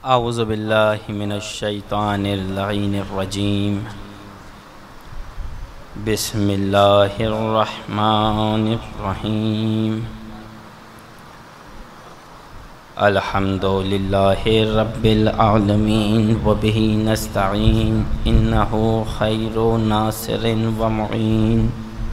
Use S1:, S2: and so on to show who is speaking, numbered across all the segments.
S1: اعوذ باللہ من الشیطان اللعین الرجیم بسم اللہ الرحمن الرحیم الحمد للہ رب العالمین وبہ نستعین انہ خیر ناصر ومعین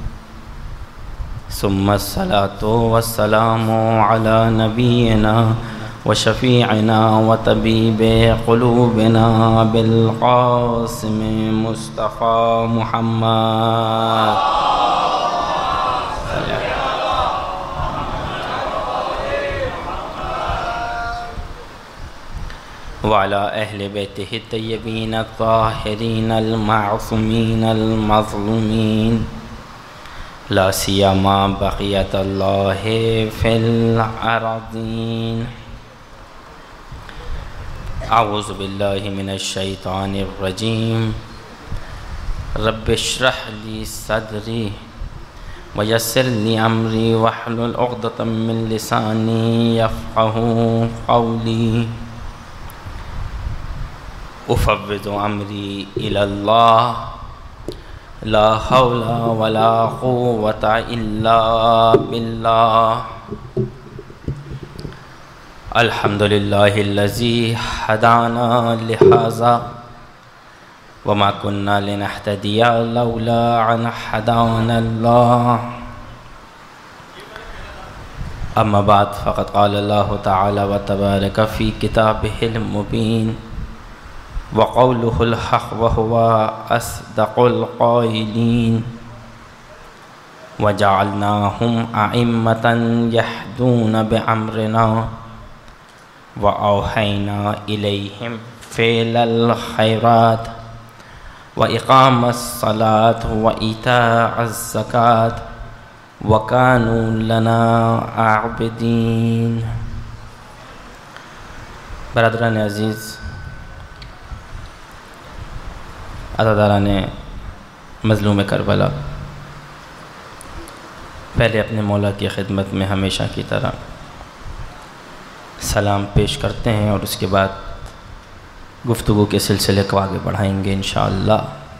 S1: ثم الصلاة والسلام علی نبینا وشفیعنا وطبیب قلوبنا بالقاسم مصطفی محمد وعلى اہل بیتہ الطیبین الطاہرین المعصومین المظلومین لا سیما بقیت اللہ فی الارضین اعوذ باللہ من الشیطان الرجیم رب اشرح لی صدری ویسر لی امری واحلل عقدۃ من لسانی یفقہوا قولی افوض امری الی اللہ لا حول ولا قوة الا باللہ الحمد للہ الذی ہدانا لہذا وما كنا لنہتدی لولا ان ہدانا اللہ اما بعد فقد قال اللہ تعالی وتبارک فی کتابہ المبین وقولہ الحق وهو اصدق القائلین وجعلناهم أئمة يهدون بأمرنا وأوحينا إليهم فعل الخيرات وإقام الصلاة وإيتاء الزكاة وكانوا لنا عابدين. برادران عزیز، عزاداران مظلوم کربلا، پہلے اپنے مولا کی خدمت میں ہمیشہ کی طرح سلام پیش کرتے ہیں اور اس کے بعد گفتگو کے سلسلے کو آگے بڑھائیں گے انشاءاللہ.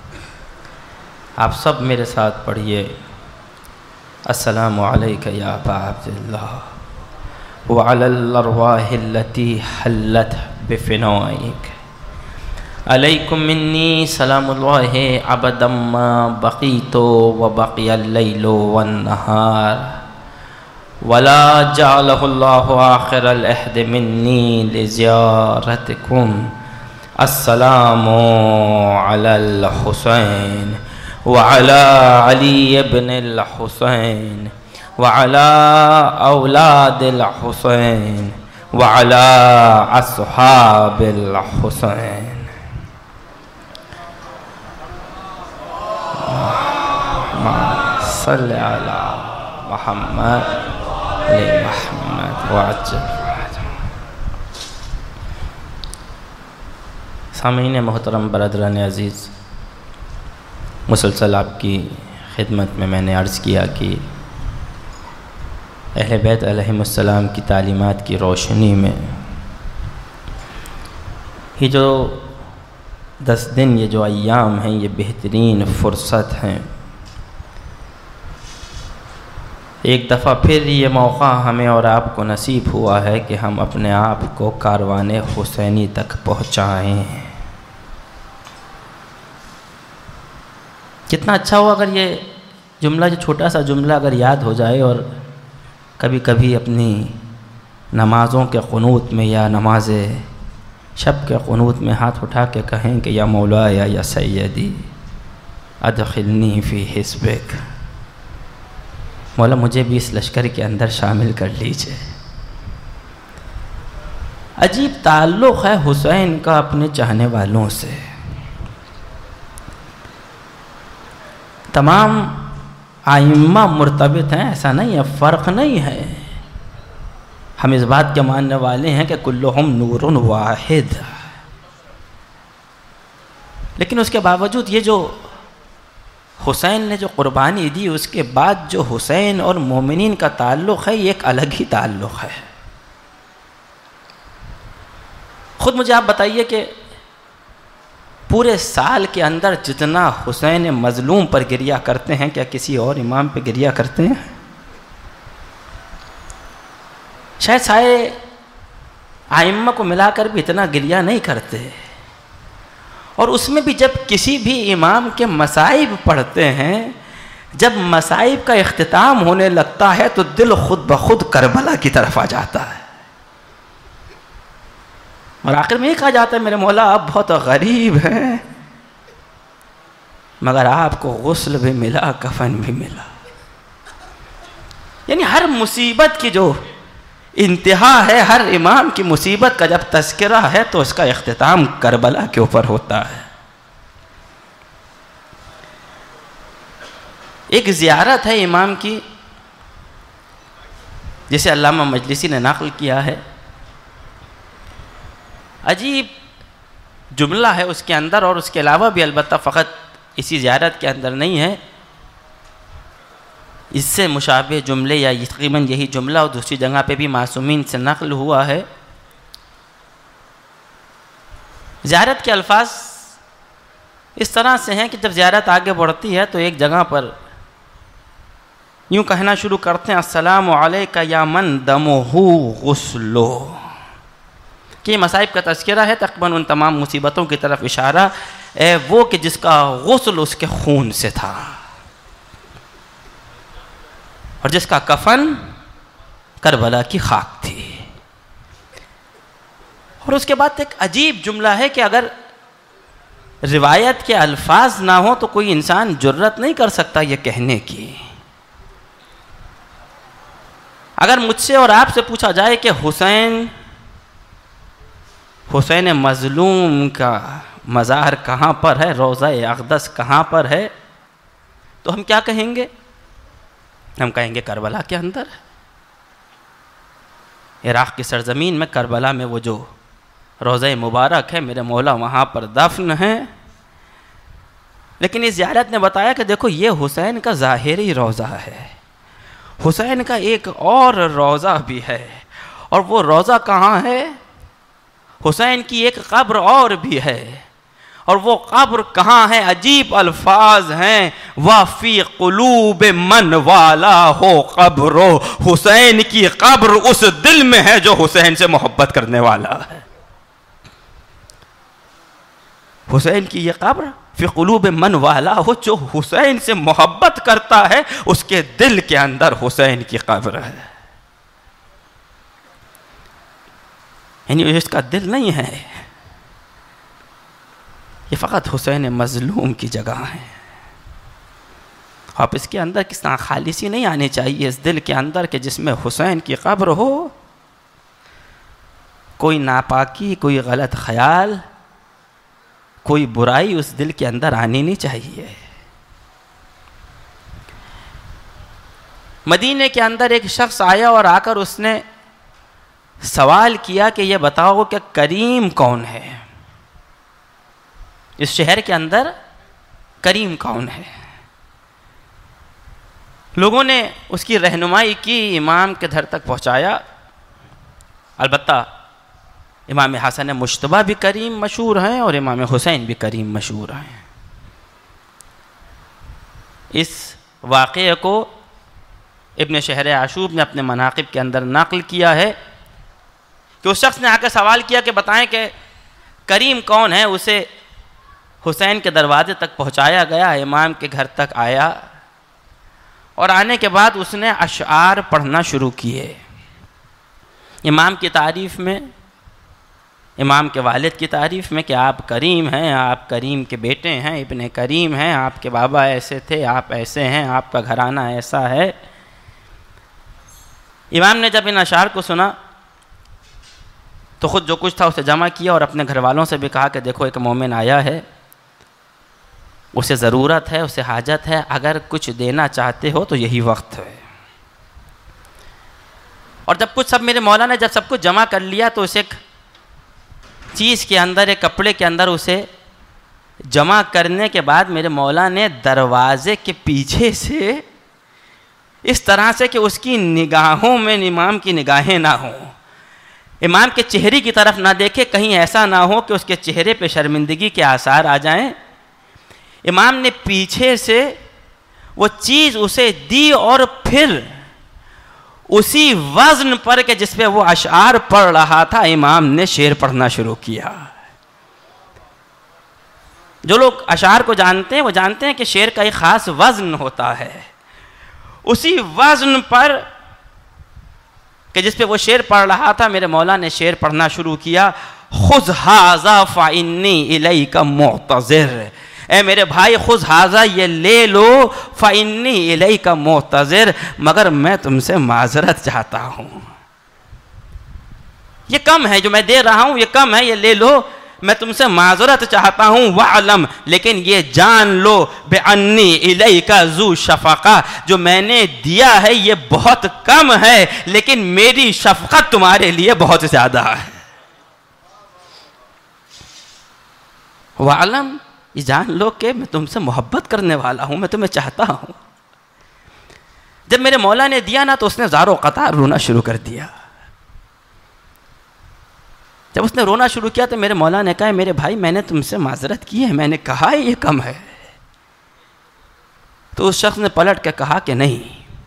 S1: آپ سب میرے ساتھ پڑھیے: السلام علیک یا ابا عبداللہ وعلی الارواح التي حلت بفنائک علیکم منی سلام اللہ ابدا ما بقیت وبقی اللیل والنہار ولا جعلہ اللہ آخر العہد منی لزیارتکم. السلام علی الحسین وعلی علی ابن الحسین وعلی اولاد الحسین وعلی اصحاب الحسین. صلی علی محمد علی محمد وعجل. سامعین محترم، برادران عزیز، مسلسل آپ کی خدمت میں نے عرض کیا کہ اہل بیت علیہم السلام کی تعلیمات کی روشنی میں یہ جو 10 دن، یہ جو ایام ہیں، یہ بہترین فرصت ہیں. ایک دفعہ پھر یہ موقع ہمیں اور آپ کو نصیب ہوا ہے کہ ہم اپنے آپ کو کاروان حسینی تک پہنچائیں. کتنا اچھا ہو اگر یہ جملہ، جو چھوٹا سا جملہ اگر یاد ہو جائے اور کبھی کبھی اپنی نمازوں کے قنوت میں یا نماز شب کے قنوت میں ہاتھ اٹھا کے کہیں کہ یا مولا یا سیدی ادخلنی فی حزبک، مولا مجھے بھی اس لشکر کے اندر شامل کر لیجئے. عجیب تعلق ہے حسین کا اپنے چاہنے والوں سے. تمام ائمہ مرتبط ہیں، ایسا نہیں ہے، فرق نہیں ہے. ہم اس بات کے ماننے والے ہیں کہ کلہم نور واحد، لیکن اس کے باوجود یہ جو حسین نے جو قربانی دی، اس کے بعد جو حسین اور مومنین کا تعلق ہے، یہ ایک الگ ہی تعلق ہے. خود مجھے آپ بتائیے کہ پورے سال کے اندر جتنا حسین مظلوم پر گریہ کرتے ہیں کیا کسی اور امام پہ گریہ کرتے ہیں؟ شاید سارے ائمہ کو ملا کر بھی اتنا گریہ نہیں کرتے، اور اس میں بھی جب کسی بھی امام کے مصائب پڑھتے ہیں، جب مصائب کا اختتام ہونے لگتا ہے تو دل خود بخود کربلا کی طرف آ جاتا ہے، اور آخر میں یہ کہا جاتا ہے میرے مولا آپ بہت غریب ہیں مگر آپ کو غسل بھی ملا، کفن بھی ملا۔ یعنی ہر مصیبت کی جو انتہا ہے، ہر امام کی مصیبت کا جب تذکرہ ہے تو اس کا اختتام کربلا کے اوپر ہوتا ہے۔ ایک زیارت ہے امام کی جسے علامہ مجلسی نے نقل کیا ہے، عجیب جملہ ہے اس کے اندر، اور اس کے علاوہ بھی البتہ فقط اسی زیارت کے اندر نہیں ہے، اس سے مشابہ جملے یا تقریباً یہی جملہ اور دوسری جگہ پہ بھی معصومین سے نقل ہوا ہے۔ زیارت کے الفاظ اس طرح سے ہیں کہ جب زیارت آگے بڑھتی ہے تو ایک جگہ پر یوں کہنا شروع کرتے ہیں السلام علیک یا من دمہ غسلو، کہ یہ مصائب کا تذکرہ ہے، تقریباً ان تمام مصیبتوں کی طرف اشارہ، اے وہ کہ جس کا غسل اس کے خون سے تھا اور جس کا کفن کربلا کی خاک تھی۔ اور اس کے بعد ایک عجیب جملہ ہے کہ اگر روایت کے الفاظ نہ ہوں تو کوئی انسان جرت نہیں کر سکتا یہ کہنے کی۔ اگر مجھ سے اور آپ سے پوچھا جائے کہ حسین مظلوم کا مزار کہاں پر ہے، روضہ اقدس کہاں پر ہے، تو ہم کیا کہیں گے؟ ہم کہیں گے کربلا کے اندر، عراق کی سرزمین میں کربلا میں وہ جو روضہ مبارک ہے میرے مولا وہاں پر دفن ہے۔ لیکن اس زیارت نے بتایا کہ دیکھو یہ حسین کا ظاہری روضہ ہے، حسین کا ایک اور روضہ بھی ہے، اور وہ روضہ کہاں ہے؟ حسین کی ایک قبر اور بھی ہے، اور وہ قبر کہاں ہے؟ عجیب الفاظ ہیں وَفِي قُلُوبِ مَنْ وَالَاهُ قَبْرُ، حسین کی قبر اس دل میں ہے جو حسین سے محبت کرنے والا ہے۔ حسین کی یہ قبر فی قلوب من والہ، جو حسین سے محبت کرتا ہے اس کے دل کے اندر حسین کی قبر ہے۔ یعنی اس کا دل نہیں ہے، یہ فقط حسین مظلوم کی جگہ ہے۔ اب اس کے اندر کس طرح خالصی نہیں آنی چاہیے اس دل کے اندر کہ جس میں حسین کی قبر ہو، کوئی ناپاکی، کوئی غلط خیال، کوئی برائی اس دل کے اندر آنی نہیں چاہیے۔ مدینے کے اندر ایک شخص آیا اور آ کر اس نے سوال کیا کہ یہ بتاؤ کہ کریم کون ہے، اس شہر کے اندر کریم کون ہے؟ لوگوں نے اس کی رہنمائی کی، امام کے گھر تک پہنچایا۔ البتہ امام حسن مجتبیٰ بھی کریم مشہور ہیں اور امام حسین بھی کریم مشہور ہیں۔ اس واقعے کو ابن شہر عاشوب نے اپنے مناقب کے اندر نقل کیا ہے کہ اس شخص نے آ کر سوال کیا کہ بتائیں کہ کریم کون ہے۔ اسے حسین کے دروازے تک پہنچایا گیا، امام کے گھر تک آیا، اور آنے کے بعد اس نے اشعار پڑھنا شروع کیے امام کی تعریف میں، امام کے والد کی تعریف میں کہ آپ کریم ہیں، آپ کریم کے بیٹے ہیں، ابن کریم ہیں، آپ کے بابا ایسے تھے، آپ ایسے ہیں، آپ کا گھرانہ ایسا ہے۔ امام نے جب ان اشعار کو سنا تو خود جو کچھ تھا اسے جمع کیا اور اپنے گھر والوں سے بھی کہا کہ دیکھو ایک مومن آیا ہے، اسے ضرورت ہے، اسے حاجت ہے، اگر کچھ دینا چاہتے ہو تو یہی وقت ہے۔ اور جب کچھ میرے مولا نے جب سب کچھ جمع کر لیا تو اسے ایک چیز کے اندر، ایک کپڑے کے اندر اسے جمع کرنے کے بعد میرے مولا نے دروازے کے پیچھے سے اس طرح سے کہ اس کی نگاہوں میں امام کی نگاہیں نہ ہوں، امام کے چہرے کی طرف نہ دیکھے، کہیں ایسا نہ ہو کہ اس کے چہرے پہ شرمندگی کے آثار آ جائیں۔ امام نے پیچھے سے وہ چیز اسے دی اور پھر اسی وزن پر کہ جس پہ وہ اشعار پڑھ رہا تھا امام نے شعر پڑھنا شروع کیا۔ جو لوگ اشعار کو جانتے ہیں وہ جانتے ہیں کہ شعر کا ایک خاص وزن ہوتا ہے، اسی وزن پر کہ جس پہ وہ شعر پڑھ رہا تھا میرے مولا نے شعر پڑھنا شروع کیا۔ خذ ھذا فإنی الیک معتذر، اے میرے بھائی خذ ھذا یہ لے لو، فإنی الیک معتذر، مگر میں تم سے معذرت چاہتا ہوں، یہ کم ہے جو میں دے رہا ہوں، یہ کم ہے، یہ لے لو، میں تم سے معذرت چاہتا ہوں۔ وَعْلَمْ، لیکن یہ جان لو، بِأَنِّي إِلَيْكَ ذُو شَفَقَةٍ، جو میں نے دیا ہے یہ بہت کم ہے لیکن میری شفقت تمہارے لیے بہت زیادہ ہے۔ وَعْلَمْ، یہ جان لو کہ میں تم سے محبت کرنے والا ہوں، میں تمہیں چاہتا ہوں۔ جب میرے مولا نے دیا نا تو اس نے زارو قطار رونا شروع کر دیا۔ جب اس نے رونا شروع کیا تو میرے مولا نے کہا میرے بھائی میں نے تم سے معذرت کی ہے، میں نے کہا یہ کم ہے۔ تو اس شخص نے پلٹ کے کہا کہ نہیں،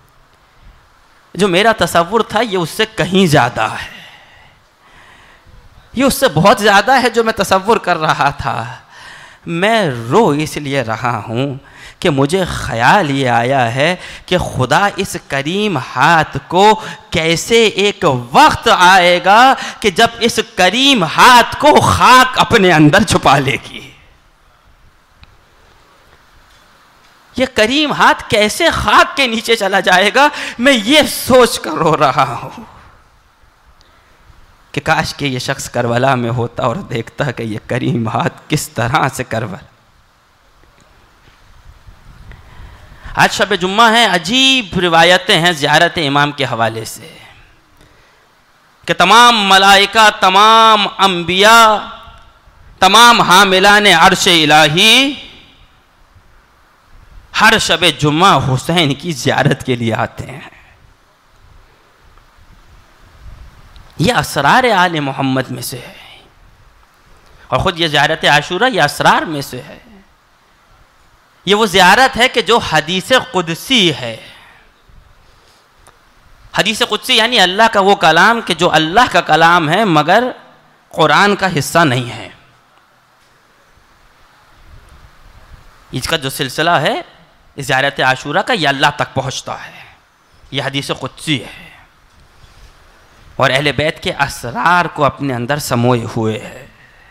S1: جو میرا تصور تھا یہ اس سے کہیں زیادہ ہے، یہ اس سے بہت زیادہ ہے جو میں تصور کر رہا تھا۔ میں رو اس لیے رہا ہوں کہ مجھے خیال یہ آیا ہے کہ خدا اس کریم ہاتھ کو کیسے ایک وقت آئے گا کہ جب اس کریم ہاتھ کو خاک اپنے اندر چھپا لے گی۔ یہ کریم ہاتھ کیسے خاک کے نیچے چلا جائے گا، میں یہ سوچ کر رو رہا ہوں کہ کاش کہ یہ شخص کربلا میں ہوتا اور دیکھتا کہ یہ کریم ہاتھ کس طرح سے کربلا۔ آج شب جمعہ ہے، عجیب روایتیں ہیں زیارت امام کے حوالے سے کہ تمام ملائکہ، تمام انبیاء، تمام حاملان عرش الہی ہر شب جمعہ حسین کی زیارت کے لیے آتے ہیں۔ یہ اسرار آل محمد میں سے ہے، اور خود یہ زیارت عاشورہ یہ اسرار میں سے ہے۔ یہ وہ زیارت ہے کہ جو حدیث قدسی ہے۔ حدیث قدسی یعنی اللہ کا وہ کلام کہ جو اللہ کا کلام ہے مگر قرآن کا حصہ نہیں ہے۔ اس کا جو سلسلہ ہے زیارت عاشورہ کا یہ اللہ تک پہنچتا ہے، یہ حدیث قدسی ہے، اور اہل بیت کے اسرار کو اپنے اندر سموئے ہوئے ہے۔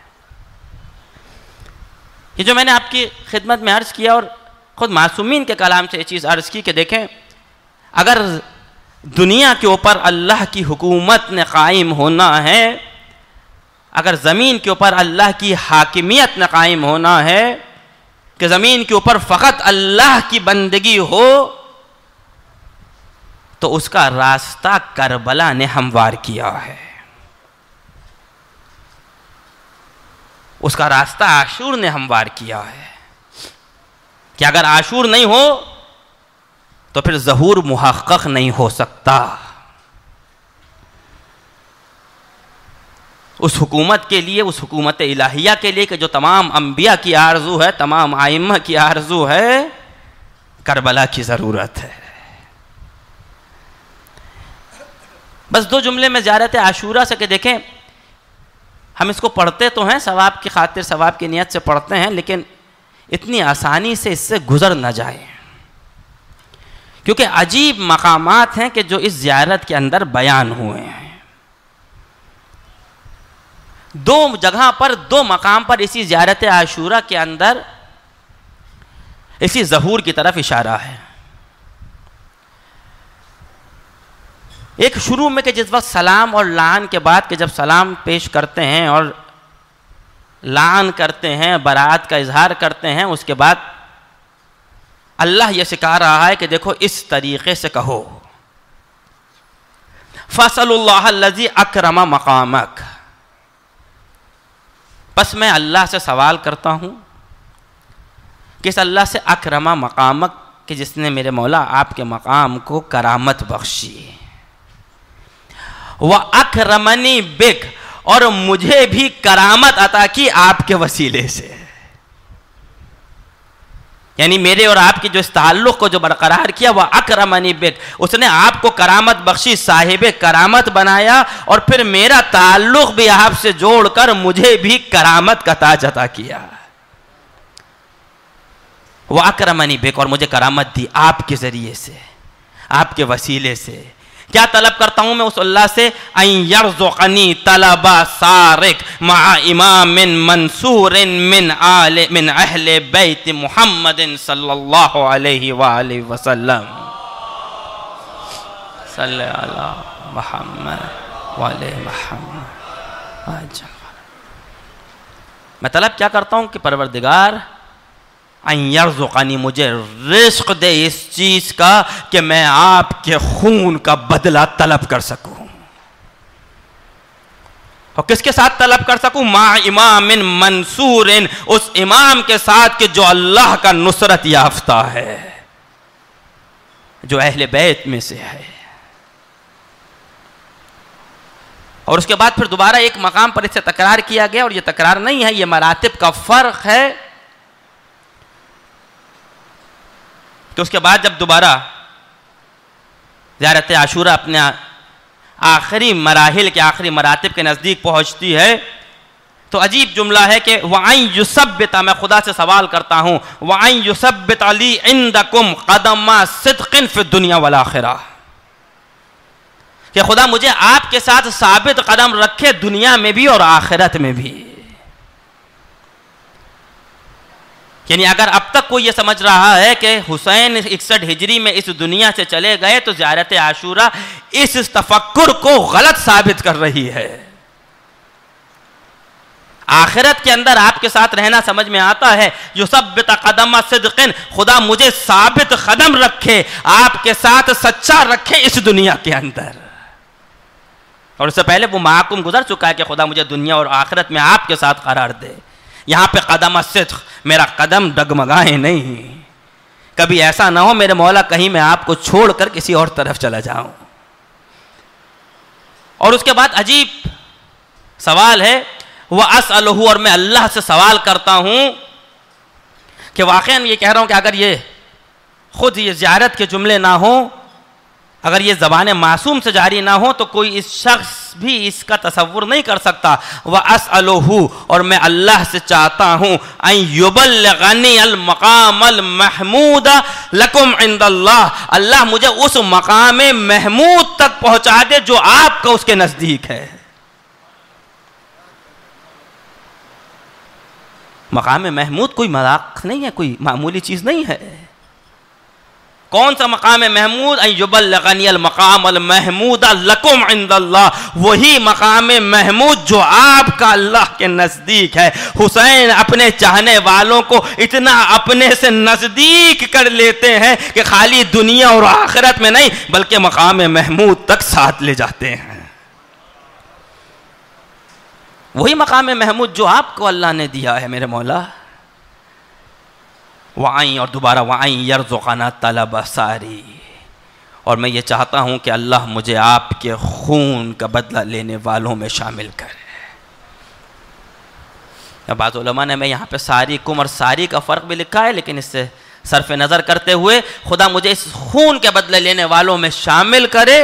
S1: یہ جو میں نے آپ کی خدمت میں عرض کیا اور خود معصومین کے کلام سے یہ چیز عرض کی کہ دیکھیں اگر دنیا کے اوپر اللہ کی حکومت نے قائم ہونا ہے، اگر زمین کے اوپر اللہ کی حاکمیت نے قائم ہونا ہے کہ زمین کے اوپر فقط اللہ کی بندگی ہو، تو اس کا راستہ کربلا نے ہموار کیا ہے، اس کا راستہ عاشور نے ہموار کیا ہے کہ اگر عاشور نہیں ہو تو پھر ظہور محقق نہیں ہو سکتا۔ اس حکومت کے لیے، اس حکومت الہیہ کے لیے کہ جو تمام انبیاء کی آرزو ہے، تمام ائمہ کی آرزو ہے، کربلا کی ضرورت ہے۔ بس دو جملے میں زیارت عاشورہ سے کہ دیکھیں ہم اس کو پڑھتے تو ہیں ثواب کی خاطر، ثواب کی نیت سے پڑھتے ہیں، لیکن اتنی آسانی سے اس سے گزر نہ جائیں، کیونکہ عجیب مقامات ہیں کہ جو اس زیارت کے اندر بیان ہوئے ہیں۔ دو جگہ پر، دو مقام پر اسی زیارت عاشورہ کے اندر اسی ظہور کی طرف اشارہ ہے۔ ایک شروع میں کہ جس وقت سلام اور لعن کے بعد کہ جب سلام پیش کرتے ہیں اور لعن کرتے ہیں، برات کا اظہار کرتے ہیں، اس کے بعد اللہ یہ سکھا رہا ہے کہ دیکھو اس طریقے سے کہو، فَاسْأَلُوا اللَّهَ الَّذِي أَكْرَمَ مَقَامَكَ، بس میں اللہ سے سوال کرتا ہوں کہ اس اللہ سے اکرما مقامک کہ جس نے میرے مولا آپ کے مقام کو کرامت بخشی، وَأَكْرَمَنِي بِكَ، اور مجھے بھی کرامت عطا کی آپ کے وسیلے سے. یعنی میرے اور آپ کی جو اس تعلق کو جو برقرار کیا، وہ اکرمنی بک، اس نے آپ کو کرامت بخشی، صاحب کرامت بنایا، اور پھر میرا تعلق بھی آپ سے جوڑ کر مجھے بھی کرامت کا تاج عطا کیا. وہ اکرمنی بک، اور مجھے کرامت دی آپ کے ذریعے سے، آپ کے وسیلے سے. کیا طلب کرتا ہوں میں اس اللہ سے؟ ان یرزقنی طلب سارق مع امام منصور من اہل بیت محمد صلی اللہ علیہ وآلہ وسلم. صلی علی محمد وعلی محمد. میں طلب کیا کرتا ہوں کہ پروردگار ان یرزقنی، مجھے رزق دے اس چیز کا کہ میں آپ کے خون کا بدلہ طلب کر سکوں. اور کس کے ساتھ طلب کر سکوں؟ مع امام منصور، اس امام کے ساتھ کہ جو اللہ کا نصرت یافتہ ہے، جو اہل بیت میں سے ہے. اور اس کے بعد پھر دوبارہ ایک مقام پر اسے تکرار کیا گیا، اور یہ تکرار نہیں ہے، یہ مراتب کا فرق ہے. کہ اس کے بعد جب دوبارہ زیارت عاشورہ اپنے آخری مراحل کے آخری مراتب کے نزدیک پہنچتی ہے، تو عجیب جملہ ہے کہ وَأَن يُثَبِّتَ، میں خدا سے سوال کرتا ہوں، وَأَن يُثَبِّتَ لِي عِندَكُمْ قَدَمَ صِدْقٍ فِي الدُّنْيَا وَالْآخِرَةِ، کہ خدا مجھے آپ کے ساتھ ثابت قدم رکھے دنیا میں بھی اور آخرت میں بھی. یعنی اگر اب تک کوئی یہ سمجھ رہا ہے کہ حسین 61 ہجری میں اس دنیا سے چلے گئے تو زیارت عاشورہ اس تفکر کو غلط ثابت کر رہی ہے. آخرت کے اندر آپ کے ساتھ رہنا سمجھ میں آتا ہے. یثبت قدم صدق، خدا مجھے ثابت قدم رکھے، آپ کے ساتھ سچا رکھے اس دنیا کے اندر. اور اس سے پہلے وہ محاکم گزر چکا ہے کہ خدا مجھے دنیا اور آخرت میں آپ کے ساتھ قرار دے. یہاں پہ قدم صدق، میرا قدم ڈگمگائے نہیں، کبھی ایسا نہ ہو میرے مولا کہیں میں آپ کو چھوڑ کر کسی اور طرف چلا جاؤں. اور اس کے بعد عجیب سوال ہے، وَأَسْأَلُهُ، اور میں اللہ سے سوال کرتا ہوں کہ واقعاً یہ کہہ رہا ہوں کہ اگر یہ خود یہ زیارت کے جملے نہ ہوں، اگر یہ زبان معصوم سے جاری نہ ہو تو کوئی اس شخص بھی اس کا تصور نہیں کر سکتا. وَأَسْأَلُهُ، اور میں اللہ سے چاہتا ہوں، أَن يُبَلِّغَنِي الْمَقَامَ الْمَحْمُودَ لَكُمْ عِنْدَ اللَّهِ، اللہ مجھے اس مقام محمود تک پہنچا دے جو آپ کا اس کے نزدیک ہے. مقام محمود کوئی مذاق نہیں ہے، کوئی معمولی چیز نہیں ہے. کون سا مقام محمود؟ ان یبلغنی المقام المحمود لکم عند اللہ، وہی مقام محمود جو آپ کا اللہ کے نزدیک ہے. حسین اپنے چاہنے والوں کو اتنا اپنے سے نزدیک کر لیتے ہیں کہ خالی دنیا اور آخرت میں نہیں بلکہ مقام محمود تک ساتھ لے جاتے ہیں. وہی مقام محمود جو آپ کو اللہ نے دیا ہے میرے مولا. وَعَن، اور دوبارہ وَعَن يَرْزُقَنَا طَلَبَ ساری، اور میں یہ چاہتا ہوں کہ اللہ مجھے آپ کے خون کا بدلہ لینے والوں میں شامل کرے. بعض علماء نے میں یہاں پہ ساری کم اور ساری کا فرق بھی لکھا ہے، لیکن اس سے صرف نظر کرتے ہوئے خدا مجھے اس خون کے بدلے لینے والوں میں شامل کرے.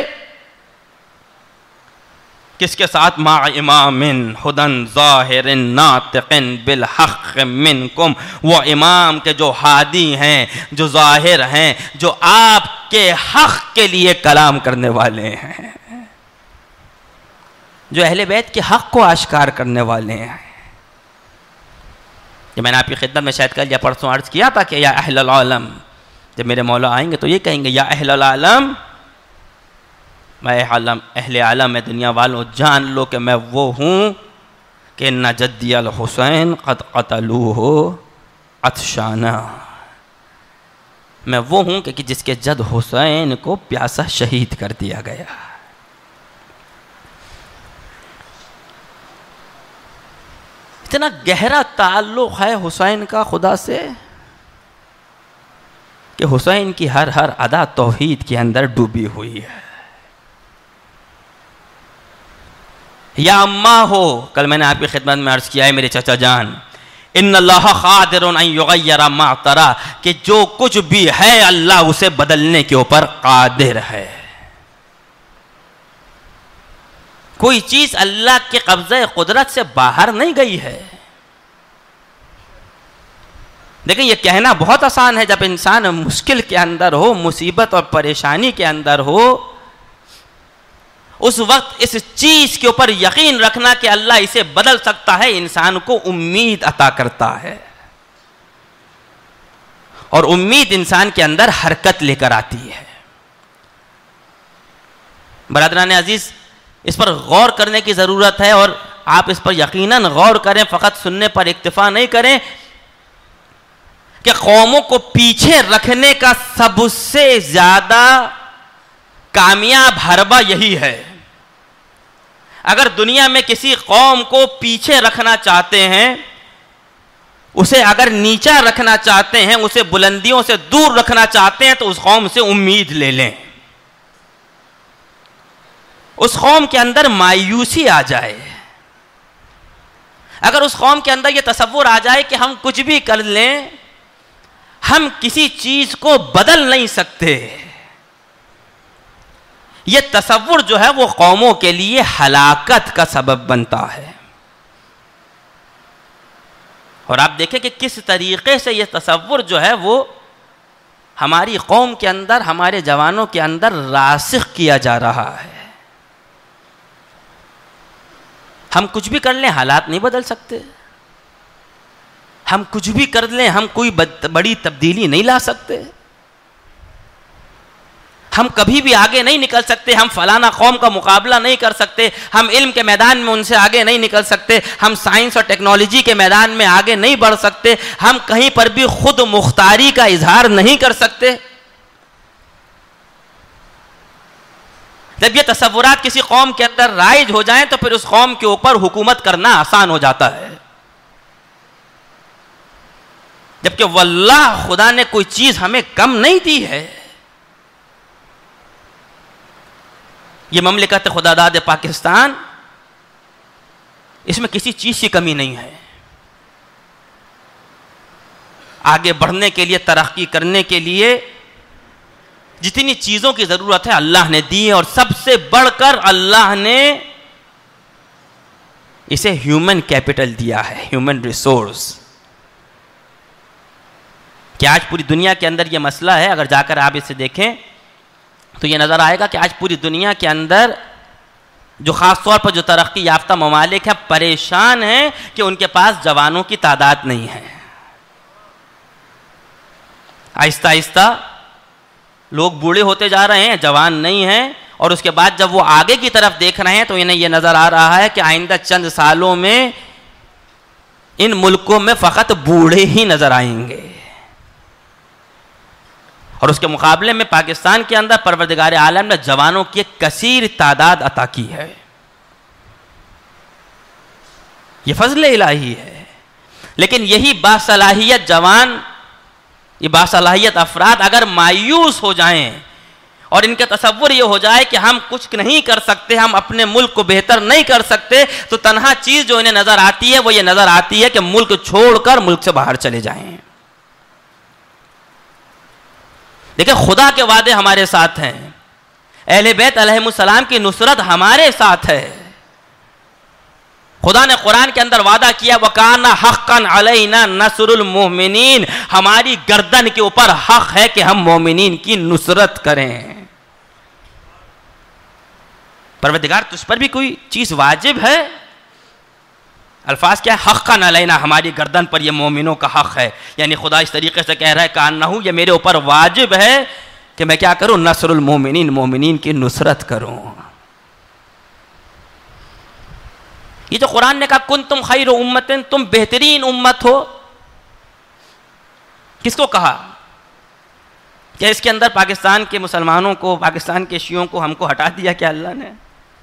S1: کس کے ساتھ؟ مع امام ہدن ظاہر ناطق بالحق منکم، وہ امام کے جو ہادی ہیں، جو ظاہر ہیں، جو آپ کے حق کے لیے کلام کرنے والے ہیں، جو اہل بیت کے حق کو آشکار کرنے والے ہیں. کہ میں نے آپ کی خدمت میں شاید کل یا پرسوں عرض کیا تھا کہ یا اہل العالم، جب میرے مولا آئیں گے تو یہ کہیں گے یا اہل العالم، میں اہل عالم میں دنیا والوں جان لو کہ میں وہ ہوں کہ ان جدی الحسین قد قتلوہ عطشانا، میں وہ ہوں کہ جس کے جد حسین کو پیاسا شہید کر دیا گیا. اتنا گہرا تعلق ہے حسین کا خدا سے کہ حسین کی ہر ادا توحید کے اندر ڈوبی ہوئی ہے. یا اماں ہو، کل میں نے آپ کی خدمت میں عرض کیا ہے میرے چچا جان، ان اللہ قادر ان یغیر ما ترى، کہ جو کچھ بھی ہے اللہ اسے بدلنے کے اوپر قادر ہے. کوئی چیز اللہ کے قبضہ قدرت سے باہر نہیں گئی ہے. لیکن یہ کہنا بہت آسان ہے، جب انسان مشکل کے اندر ہو، مصیبت اور پریشانی کے اندر ہو، اس وقت اس چیز کے اوپر یقین رکھنا کہ اللہ اسے بدل سکتا ہے انسان کو امید عطا کرتا ہے. اور امید انسان کے اندر حرکت لے کر آتی ہے. برادران عزیز، اس پر غور کرنے کی ضرورت ہے، اور آپ اس پر یقیناً غور کریں، فقط سننے پر اکتفا نہیں کریں، کہ قوموں کو پیچھے رکھنے کا سب سے زیادہ کامیاب حربہ یہی ہے. اگر دنیا میں کسی قوم کو پیچھے رکھنا چاہتے ہیں، اسے اگر نیچا رکھنا چاہتے ہیں، اسے بلندیوں سے دور رکھنا چاہتے ہیں، تو اس قوم سے امید لے لیں. اس قوم کے اندر مایوسی آ جائے، اگر اس قوم کے اندر یہ تصور آ جائے کہ ہم کچھ بھی کر لیں، ہم کسی چیز کو بدل نہیں سکتے، یہ تصور جو ہے وہ قوموں کے لیے ہلاکت کا سبب بنتا ہے. اور آپ دیکھیں کہ کس طریقے سے یہ تصور جو ہے وہ ہماری قوم کے اندر، ہمارے جوانوں کے اندر راسخ کیا جا رہا ہے. ہم کچھ بھی کر لیں حالات نہیں بدل سکتے، ہم کچھ بھی کر لیں ہم کوئی بڑی تبدیلی نہیں لا سکتے، ہم کبھی بھی آگے نہیں نکل سکتے، ہم فلانا قوم کا مقابلہ نہیں کر سکتے، ہم علم کے میدان میں ان سے آگے نہیں نکل سکتے، ہم سائنس اور ٹیکنالوجی کے میدان میں آگے نہیں بڑھ سکتے، ہم کہیں پر بھی خود مختاری کا اظہار نہیں کر سکتے. جب یہ تصورات کسی قوم کے اندر رائج ہو جائیں تو پھر اس قوم کے اوپر حکومت کرنا آسان ہو جاتا ہے. جبکہ واللہ خدا نے کوئی چیز ہمیں کم نہیں دی ہے. یہ مملکت خدا داد پاکستان، اس میں کسی چیز کی کمی نہیں ہے. آگے بڑھنے کے لیے، ترقی کرنے کے لیے جتنی چیزوں کی ضرورت ہے اللہ نے دی ہے، اور سب سے بڑھ کر اللہ نے اسے ہیومن کیپٹل دیا ہے، ہیومن ریسورس. کہ آج پوری دنیا کے اندر یہ مسئلہ ہے، اگر جا کر آپ اسے دیکھیں تو یہ نظر آئے گا کہ آج پوری دنیا کے اندر جو خاص طور پر جو ترقی یافتہ ممالک ہیں پریشان ہیں کہ ان کے پاس جوانوں کی تعداد نہیں ہے. آہستہ آہستہ لوگ بوڑھے ہوتے جا رہے ہیں، جوان نہیں ہیں، اور اس کے بعد جب وہ آگے کی طرف دیکھ رہے ہیں تو انہیں یہ نظر آ رہا ہے کہ آئندہ چند سالوں میں ان ملکوں میں فقط بوڑھے ہی نظر آئیں گے. اور اس کے مقابلے میں پاکستان کے اندر پروردگار عالم نے جوانوں کی ایک کثیر تعداد عطا کی ہے. یہ فضل الہی ہے. لیکن یہی باصلاحیت جوان، یہ باصلاحیت افراد اگر مایوس ہو جائیں اور ان کا تصور یہ ہو جائے کہ ہم کچھ نہیں کر سکتے، ہم اپنے ملک کو بہتر نہیں کر سکتے، تو تنہا چیز جو انہیں نظر آتی ہے وہ یہ نظر آتی ہے کہ ملک چھوڑ کر ملک سے باہر چلے جائیں. لیکن خدا کے وعدے ہمارے ساتھ ہیں، اہل بیت علیہم السلام کی نصرت ہمارے ساتھ ہے. خدا نے قرآن کے اندر وعدہ کیا وَكَانَ حَقًّا عَلَيْنَا نَصْرُ الْمُؤْمِنِينَ، ہماری گردن کے اوپر حق ہے کہ ہم مومنین کی نصرت کریں. پروردگار تجھ پر بھی کوئی چیز واجب ہے؟ الفاظ کیا ہے؟ حقاً علینا، ہماری گردن پر یہ مومنوں کا حق ہے. یعنی خدا اس طریقے سے کہہ رہا ہے کانہو یہ میرے اوپر واجب ہے کہ میں کیا کروں؟ نصر المومنین، مومنین کی نصرت کروں. یہ جو قرآن نے کہا کنتم خیر امت، تم بہترین امت ہو، کس کو کہا؟ کیا اس کے اندر پاکستان کے مسلمانوں کو، پاکستان کے شیعوں کو، ہم کو ہٹا دیا کیا اللہ نے؟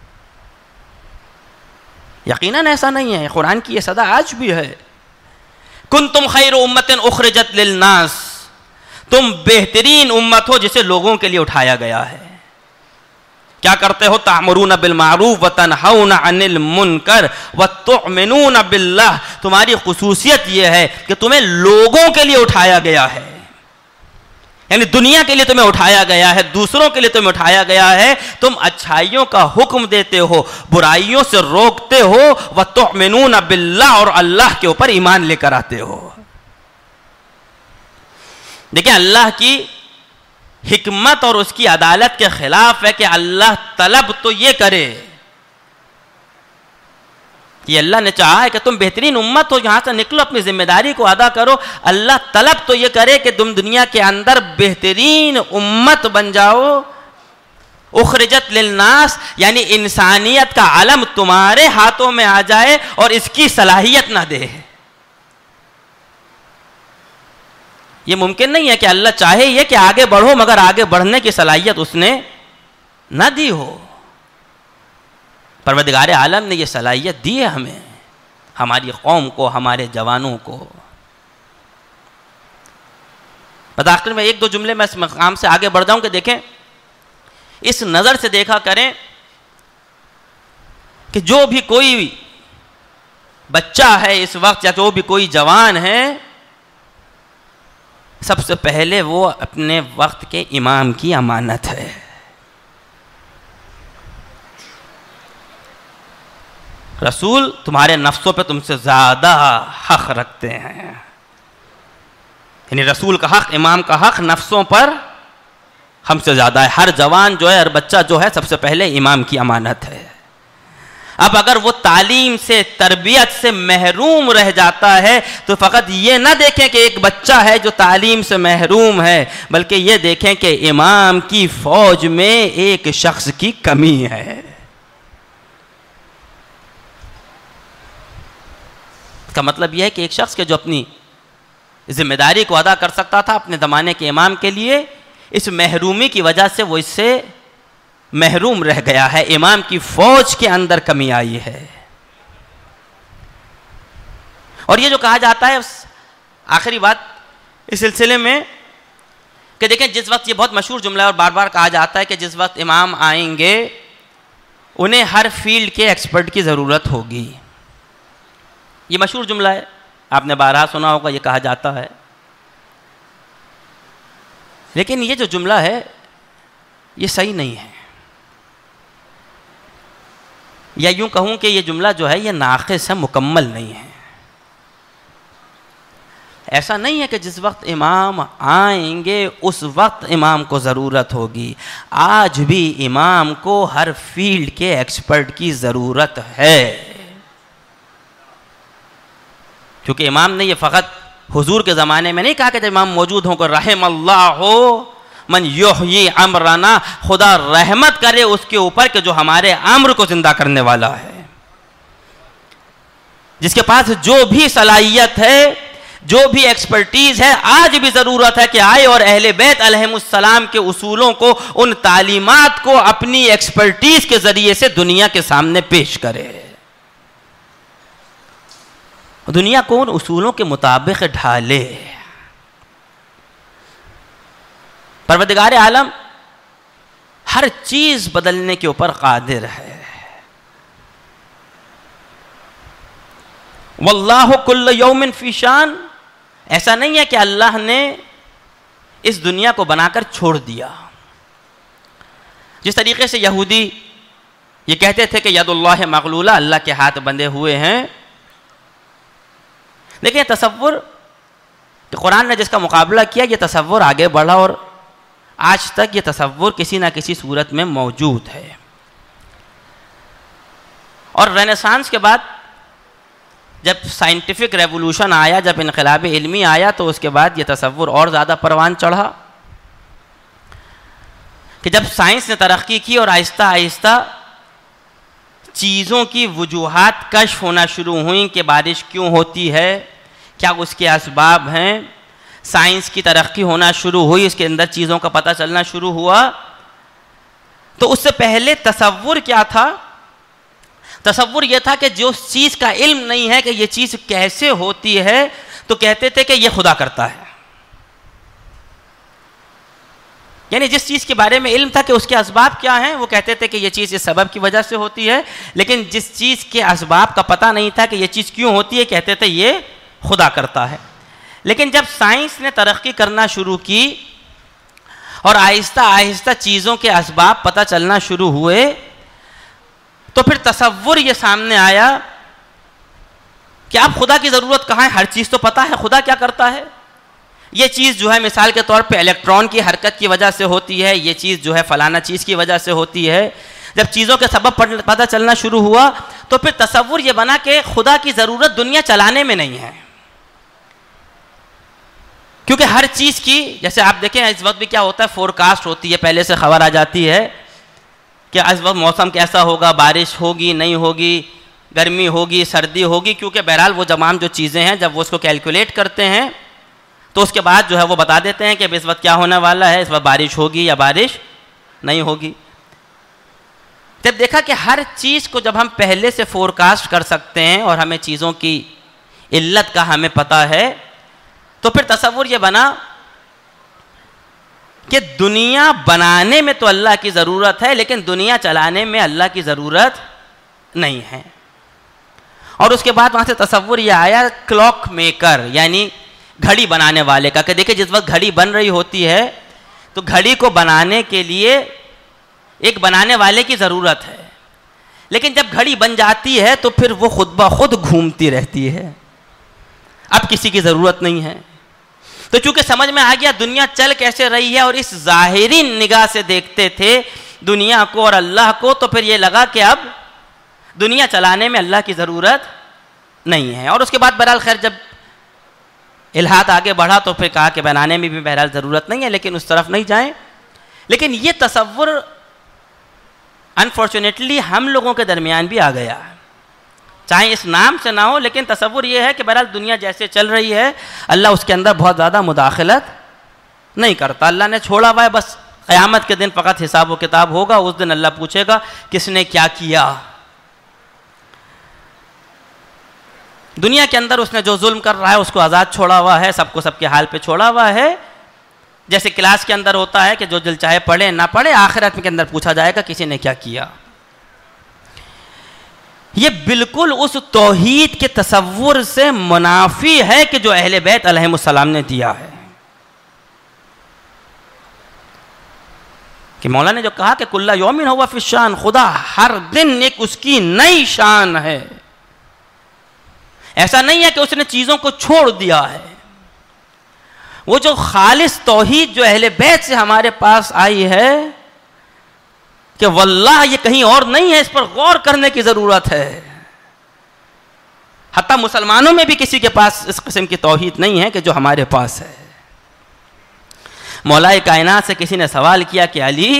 S1: یقیناً ایسا نہیں ہے. قرآن کی یہ صدا آج بھی ہے، کنتم خیر امت اخرجت للناس، تم بہترین امت ہو جسے لوگوں کے لیے اٹھایا گیا ہے. کیا کرتے ہو؟ تأمرون بالمعروف وتنہون عن المنکر وتؤمنون باللہ. تمہاری خصوصیت یہ ہے کہ تمہیں لوگوں کے لیے اٹھایا گیا ہے، یعنی دنیا کے لیے تمہیں اٹھایا گیا ہے، دوسروں کے لیے تمہیں اٹھایا گیا ہے. تم اچھائیوں کا حکم دیتے ہو، برائیوں سے روکتے ہو. وتؤمنون باللہ، اور اللہ کے اوپر ایمان لے کر آتے ہو. دیکھیں اللہ کی حکمت اور اس کی عدالت کے خلاف ہے کہ اللہ طلب تو یہ کرے، یہ اللہ نے چاہا ہے کہ تم بہترین امت ہو، یہاں سے نکلو، اپنی ذمہ داری کو ادا کرو. اللہ طلب تو یہ کرے کہ تم دنیا کے اندر بہترین امت بن جاؤ. اخرجت للناس، یعنی انسانیت کا علم تمہارے ہاتھوں میں آ جائے اور اس کی صلاحیت نہ دے. یہ ممکن نہیں ہے کہ اللہ چاہے یہ کہ آگے بڑھو مگر آگے بڑھنے کی صلاحیت اس نے نہ دی ہو. پروردگار عالم نے یہ صلاحیت دی ہے ہمیں، ہماری قوم کو، ہمارے جوانوں کو. بس آخر میں ایک دو جملے میں اس مقام سے آگے بڑھ جاؤں کہ دیکھیں، اس نظر سے دیکھا کریں کہ جو بھی کوئی بچہ ہے اس وقت یا جو بھی کوئی جوان ہے، سب سے پہلے وہ اپنے وقت کے امام کی امانت ہے. رسول تمہارے نفسوں پہ تم سے زیادہ حق رکھتے ہیں، یعنی رسول کا حق، امام کا حق نفسوں پر ہم سے زیادہ ہے. ہر جوان جو ہے، ہر بچہ جو ہے، سب سے پہلے امام کی امانت ہے. اب اگر وہ تعلیم سے، تربیت سے محروم رہ جاتا ہے تو فقط یہ نہ دیکھیں کہ ایک بچہ ہے جو تعلیم سے محروم ہے، بلکہ یہ دیکھیں کہ امام کی فوج میں ایک شخص کی کمی ہے. اس کا مطلب یہ ہے کہ ایک شخص کے جو اپنی ذمہ داری کو ادا کر سکتا تھا اپنے زمانے کے امام کے لیے، اس محرومی کی وجہ سے وہ اس سے محروم رہ گیا ہے. امام کی فوج کے اندر کمی آئی ہے. اور یہ جو کہا جاتا ہے، آخری بات اس سلسلے میں کہ دیکھیں، جس وقت یہ بہت مشہور جملہ ہے اور بار بار کہا جاتا ہے کہ جس وقت امام آئیں گے انہیں ہر فیلڈ کے ایکسپرٹ کی ضرورت ہوگی. یہ مشہور جملہ ہے، آپ نے بارہا سنا ہوگا، یہ کہا جاتا ہے. لیکن یہ جو جملہ ہے یہ صحیح نہیں ہے، یا یوں کہوں کہ یہ جملہ جو ہے یہ ناقص ہے، مکمل نہیں ہے. ایسا نہیں ہے کہ جس وقت امام آئیں گے اس وقت امام کو ضرورت ہوگی. آج بھی امام کو ہر فیلڈ کے ایکسپرٹ کی ضرورت ہے، کیونکہ امام نے یہ فقط حضور کے زمانے میں نہیں کہا کہ جب امام موجود ہوں کہ رحم اللہ ہو من یحیی امرنا، خدا رحمت کرے اس کے اوپر کہ جو ہمارے امر کو زندہ کرنے والا ہے، جس کے پاس جو بھی صلاحیت ہے، جو بھی ایکسپرٹیز ہے. آج بھی ضرورت ہے کہ آئے اور اہل بیت علیہم السلام کے اصولوں کو، ان تعلیمات کو اپنی ایکسپرٹیز کے ذریعے سے دنیا کے سامنے پیش کرے، دنیا کو ان اصولوں کے مطابق ڈھالے. پروردگار عالم ہر چیز بدلنے کے اوپر قادر ہے. واللہ کل یوم فی شان. ایسا نہیں ہے کہ اللہ نے اس دنیا کو بنا کر چھوڑ دیا. جس طریقے سے یہودی یہ کہتے تھے کہ ید اللہ مغلولہ، اللہ کے ہاتھ بندھے ہوئے ہیں. لیکن یہ تصور کہ قرآن نے جس کا مقابلہ کیا، یہ تصور آگے بڑھا اور آج تک یہ تصور کسی نہ کسی صورت میں موجود ہے. اور رینیسانس کے بعد جب سائنٹیفک ریولوشن آیا، جب انقلاب علمی آیا، تو اس کے بعد یہ تصور اور زیادہ پروان چڑھا کہ جب سائنس نے ترقی کی اور آہستہ آہستہ چیزوں کی وجوہات کشف ہونا شروع ہوئیں کہ بارش کیوں ہوتی ہے، کیا اس کے اسباب ہیں، سائنس کی ترقی ہونا شروع ہوئی، اس کے اندر چیزوں کا پتہ چلنا شروع ہوا. تو اس سے پہلے تصور کیا تھا؟ تصور یہ تھا کہ جو چیز کا علم نہیں ہے کہ یہ چیز کیسے ہوتی ہے، تو کہتے تھے کہ یہ خدا کرتا ہے. یعنی جس چیز کے بارے میں علم تھا کہ اس کے اسباب کیا ہیں، وہ کہتے تھے کہ یہ چیز اس سبب کی وجہ سے ہوتی ہے، لیکن جس چیز کے اسباب کا پتہ نہیں تھا کہ یہ چیز کیوں ہوتی ہے، کہتے تھے یہ خدا کرتا ہے۔ لیکن جب سائنس نے ترقی کرنا شروع کی اور آہستہ آہستہ چیزوں کے اسباب پتہ چلنا شروع ہوئے، تو پھر تصور یہ سامنے آیا کہ اب خدا کی ضرورت کہاں ہے؟ ہر چیز تو پتہ ہے خدا کیا کرتا ہے۔ یہ چیز جو ہے مثال کے طور پہ الیکٹران کی حرکت کی وجہ سے ہوتی ہے، یہ چیز جو ہے فلانا چیز کی وجہ سے ہوتی ہے۔ جب چیزوں کے سبب پتہ چلنا شروع ہوا تو پھر تصور یہ بنا کہ خدا کی ضرورت دنیا چلانے میں نہیں ہے، کیونکہ ہر چیز کی، جیسے آپ دیکھیں اس وقت بھی کیا ہوتا ہے، فور کاسٹ ہوتی ہے، پہلے سے خبر آ جاتی ہے کہ اس وقت موسم کیسا ہوگا، بارش ہوگی نہیں ہوگی، گرمی ہوگی سردی ہوگی، کیونکہ بہرحال وہ تمام جو چیزیں ہیں جب وہ اس کو کیلکولیٹ کرتے ہیں تو اس کے بعد جو ہے وہ بتا دیتے ہیں کہ اس وقت کیا ہونے والا ہے، اس وقت بارش ہوگی یا بارش نہیں ہوگی۔ جب دیکھا کہ ہر چیز کو جب ہم پہلے سے فور کاسٹ کر سکتے ہیں اور ہمیں چیزوں کی علت کا ہمیں پتہ ہے، تو پھر تصور یہ بنا کہ دنیا بنانے میں تو اللہ کی ضرورت ہے، لیکن دنیا چلانے میں اللہ کی ضرورت نہیں ہے۔ اور اس کے بعد وہاں سے تصور یہ آیا کلاک میکر، یعنی گھڑی بنانے والے کا، کہ دیکھیں جس وقت گھڑی بن رہی ہوتی ہے تو گھڑی کو بنانے کے لیے ایک بنانے والے کی ضرورت ہے، لیکن جب گھڑی بن جاتی ہے تو پھر وہ خود بخود گھومتی رہتی ہے، اب کسی کی ضرورت نہیں ہے۔ تو چونکہ سمجھ میں آ گیا دنیا چل کیسے رہی ہے اور اس ظاہری نگاہ سے دیکھتے تھے دنیا کو اور اللہ کو، تو پھر یہ لگا کہ اب دنیا چلانے میں اللہ کی ضرورت نہیں ہے۔ اور اس کے بعد بہرحال خیر جب الہاد آگے بڑھا تو پھر کہا کہ بنانے میں بھی بہرحال ضرورت نہیں ہے، لیکن اس طرف نہیں جائیں۔ لیکن یہ تصور انفارچونیٹلی ہم لوگوں کے درمیان بھی آ گیا، چاہے اس نام سے نہ ہو، لیکن تصور یہ ہے کہ بہرحال دنیا جیسے چل رہی ہے اللہ اس کے اندر بہت زیادہ مداخلت نہیں کرتا، اللہ نے چھوڑا ہوا ہے، بس قیامت کے دن فقط حساب و کتاب ہوگا، اس دن اللہ پوچھے گا کس نے کیا کیا۔ دنیا کے اندر اس نے جو ظلم کر رہا ہے اس کو آزاد چھوڑا ہوا ہے، سب کو سب کے حال پہ چھوڑا ہوا ہے، جیسے کلاس کے اندر ہوتا ہے کہ جو دل چاہے پڑھے نہ پڑھے، آخرت کے اندر پوچھا جائے گا کسی نے کیا کیا۔ یہ بالکل اس توحید کے تصور سے منافی ہے کہ جو اہل بیت علیہم السلام نے دیا ہے، کہ مولا نے جو کہا کہ کل یوم ہوا فی الشان، خدا ہر دن ایک اس کی نئی شان ہے، ایسا نہیں ہے کہ اس نے چیزوں کو چھوڑ دیا ہے۔ وہ جو خالص توحید جو اہل بیت سے ہمارے پاس آئی ہے کہ واللہ یہ کہیں اور نہیں ہے، اس پر غور کرنے کی ضرورت ہے۔ حتیٰ مسلمانوں میں بھی کسی کے پاس اس قسم کی توحید نہیں ہے کہ جو ہمارے پاس ہے۔ مولا کائنات سے کسی نے سوال کیا کہ علی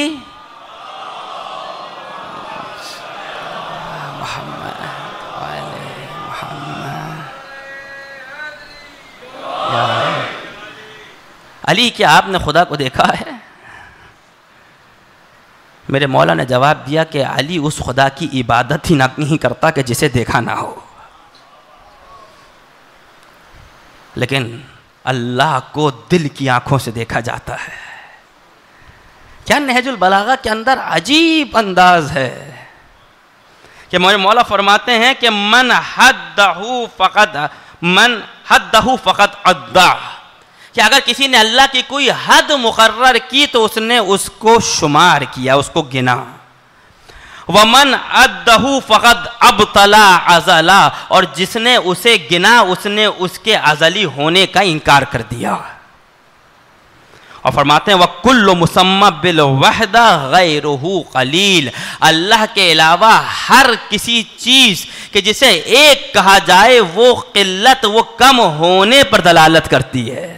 S1: علی کیا آپ نے خدا کو دیکھا ہے؟ میرے مولا نے جواب دیا کہ علی اس خدا کی عبادت ہی نہیں کرتا کہ جسے دیکھا نہ ہو، لیکن اللہ کو دل کی آنکھوں سے دیکھا جاتا ہے۔ کیا نہج البلاغہ کے اندر عجیب انداز ہے کہ میرے مولا فرماتے ہیں کہ من حدہ فقط عدہ، کہ اگر کسی نے اللہ کی کوئی حد مقرر کی تو اس نے اس کو شمار کیا، اس کو گنا۔ وَمَنْ عَدَّهُ فَقَدْ أَبْطَلَا عَزَلَا، اور جس نے اسے گنا اس نے اس کے ازلی ہونے کا انکار کر دیا۔ اور فرماتے ہیں وَكُلُّ مُسَمَّى بِالْوَحْدَةِ غَيْرُهُ قَلِيلٌ، اللہ کے علاوہ ہر کسی چیز کہ جسے ایک کہا جائے وہ قلت، وہ کم ہونے پر دلالت کرتی ہے۔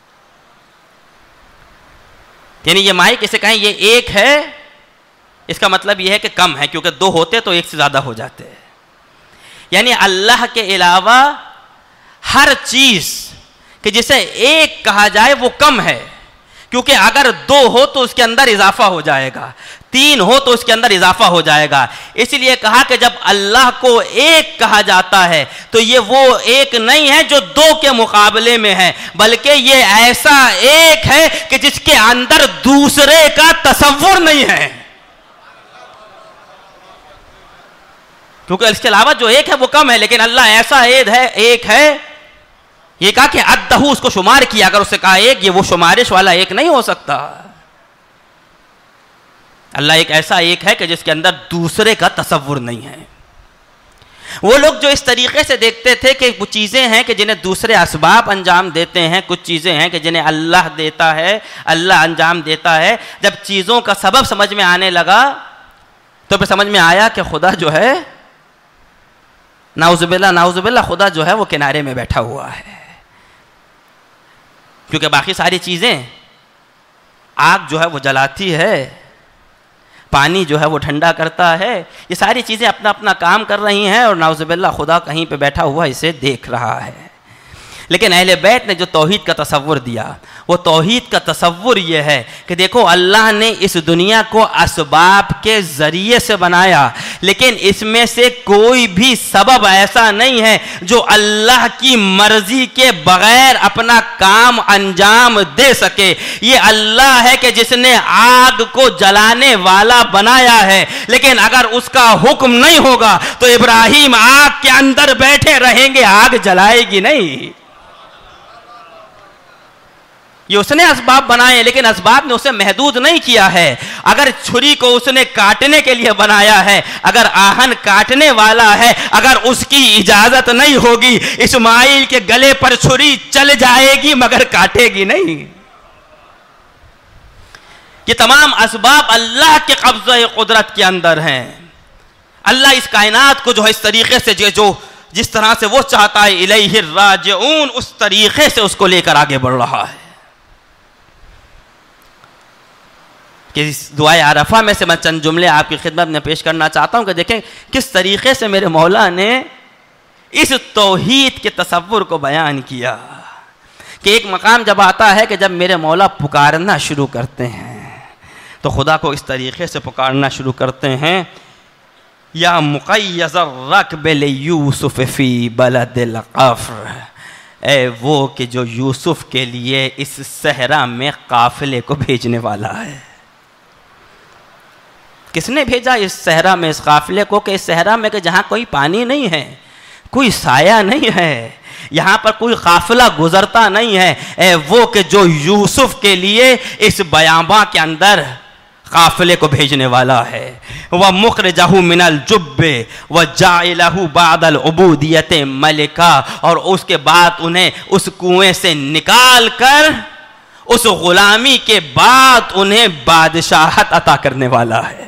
S1: یعنی یہ مائک اسے کہیں یہ ایک ہے، اس کا مطلب یہ ہے کہ کم ہے، کیونکہ دو ہوتے تو ایک سے زیادہ ہو جاتے ہیں۔ یعنی اللہ کے علاوہ ہر چیز کہ جسے ایک کہا جائے وہ کم ہے، کیونکہ اگر دو ہو تو اس کے اندر اضافہ ہو جائے گا، تین ہو تو اس کے اندر اضافہ ہو جائے گا. اس لیے کہا کہ جب اللہ کو ایک کہا جاتا ہے تو یہ وہ ایک نہیں ہے جو دو کے مقابلے میں ہے، بلکہ یہ ایسا ایک ہے کہ جس کے اندر دوسرے کا تصور نہیں ہے. کیونکہ اس کے علاوہ جو ایک ہے وہ کم ہے، لیکن اللہ ایسا ایک ہے. یہ کہا کہ عدہ، اس کو شمار کیا، اگر اسے کہا ایک، یہ وہ شمارش والا ایک نہیں ہو سکتا. اللہ ایک ایسا ایک ہے کہ جس کے اندر دوسرے کا تصور نہیں ہے. وہ لوگ جو اس طریقے سے دیکھتے تھے کہ وہ چیزیں ہیں کہ جنہیں دوسرے اسباب انجام دیتے ہیں، کچھ چیزیں ہیں کہ جنہیں اللہ دیتا ہے، اللہ انجام دیتا ہے، جب چیزوں کا سبب سمجھ میں آنے لگا تو پھر سمجھ میں آیا کہ خدا جو ہے، نعوذ باللہ خدا جو ہے وہ کنارے میں بیٹھا ہوا ہے. کیونکہ باقی ساری چیزیں، آگ جو ہے وہ جلاتی ہے، پانی جو ہے وہ ٹھنڈا کرتا ہے، یہ ساری چیزیں اپنا اپنا کام کر رہی ہیں، اور نعوذ باللہ خدا کہیں پہ بیٹھا ہوا اسے دیکھ رہا ہے. لیکن اہل بیت نے جو توحید کا تصور دیا، وہ توحید کا تصور یہ ہے کہ دیکھو اللہ نے اس دنیا کو اسباب کے ذریعے سے بنایا، لیکن اس میں سے کوئی بھی سبب ایسا نہیں ہے جو اللہ کی مرضی کے بغیر اپنا کام انجام دے سکے. یہ اللہ ہے کہ جس نے آگ کو جلانے والا بنایا ہے، لیکن اگر اس کا حکم نہیں ہوگا تو ابراہیم آگ کے اندر بیٹھے رہیں گے، آگ جلائے گی نہیں. یہ اس نے اسباب بنائے، لیکن اسباب نے اسے محدود نہیں کیا ہے. اگر چھری کو اس نے کاٹنے کے لیے بنایا ہے، اگر آہن کاٹنے والا ہے، اگر اس کی اجازت نہیں ہوگی اسماعیل کے گلے پر چھری چل جائے گی مگر کاٹے گی نہیں. یہ تمام اسباب اللہ کے قبضہ قدرت کے اندر ہیں. اللہ اس کائنات کو جو ہے اس طریقے سے جس طرح سے وہ چاہتا ہے، الیہ الراجعون، اس طریقے سے اس کو لے کر آگے بڑھ رہا ہے. کہ اس دعائے عرفہ میں سے میں چند جملے آپ کی خدمت میں پیش کرنا چاہتا ہوں کہ دیکھیں کس طریقے سے میرے مولا نے اس توحید کے تصور کو بیان کیا. کہ ایک مقام جب آتا ہے کہ جب میرے مولا پکارنا شروع کرتے ہیں تو خدا کو اس طریقے سے پکارنا شروع کرتے ہیں، یا مقیض الرکب لیوسف فی بلد القفر، اے وہ کہ جو یوسف کے لیے اس صحرا میں قافلے کو بھیجنے والا ہے. کس نے بھیجا اس صحرا میں اس قافلے کو؟ کہ اس صحرا میں کہ جہاں کوئی پانی نہیں ہے، کوئی سایہ نہیں ہے، یہاں پر کوئی قافلہ گزرتا نہیں ہے، اے وہ کہ جو یوسف کے لیے اس بیاباں کے اندر قافلے کو بھیجنے والا ہے. وَمُخْرِجَهُ مِنَ الْجُبِّ وَجَعِلَهُ بَعْدَ الْعُبُودِيَّةِ مَلِكًا، اور اس کے بعد انہیں اس کنویں سے نکال کر اس غلامی کے بعد انہیں بادشاہت عطا کرنے والا ہے.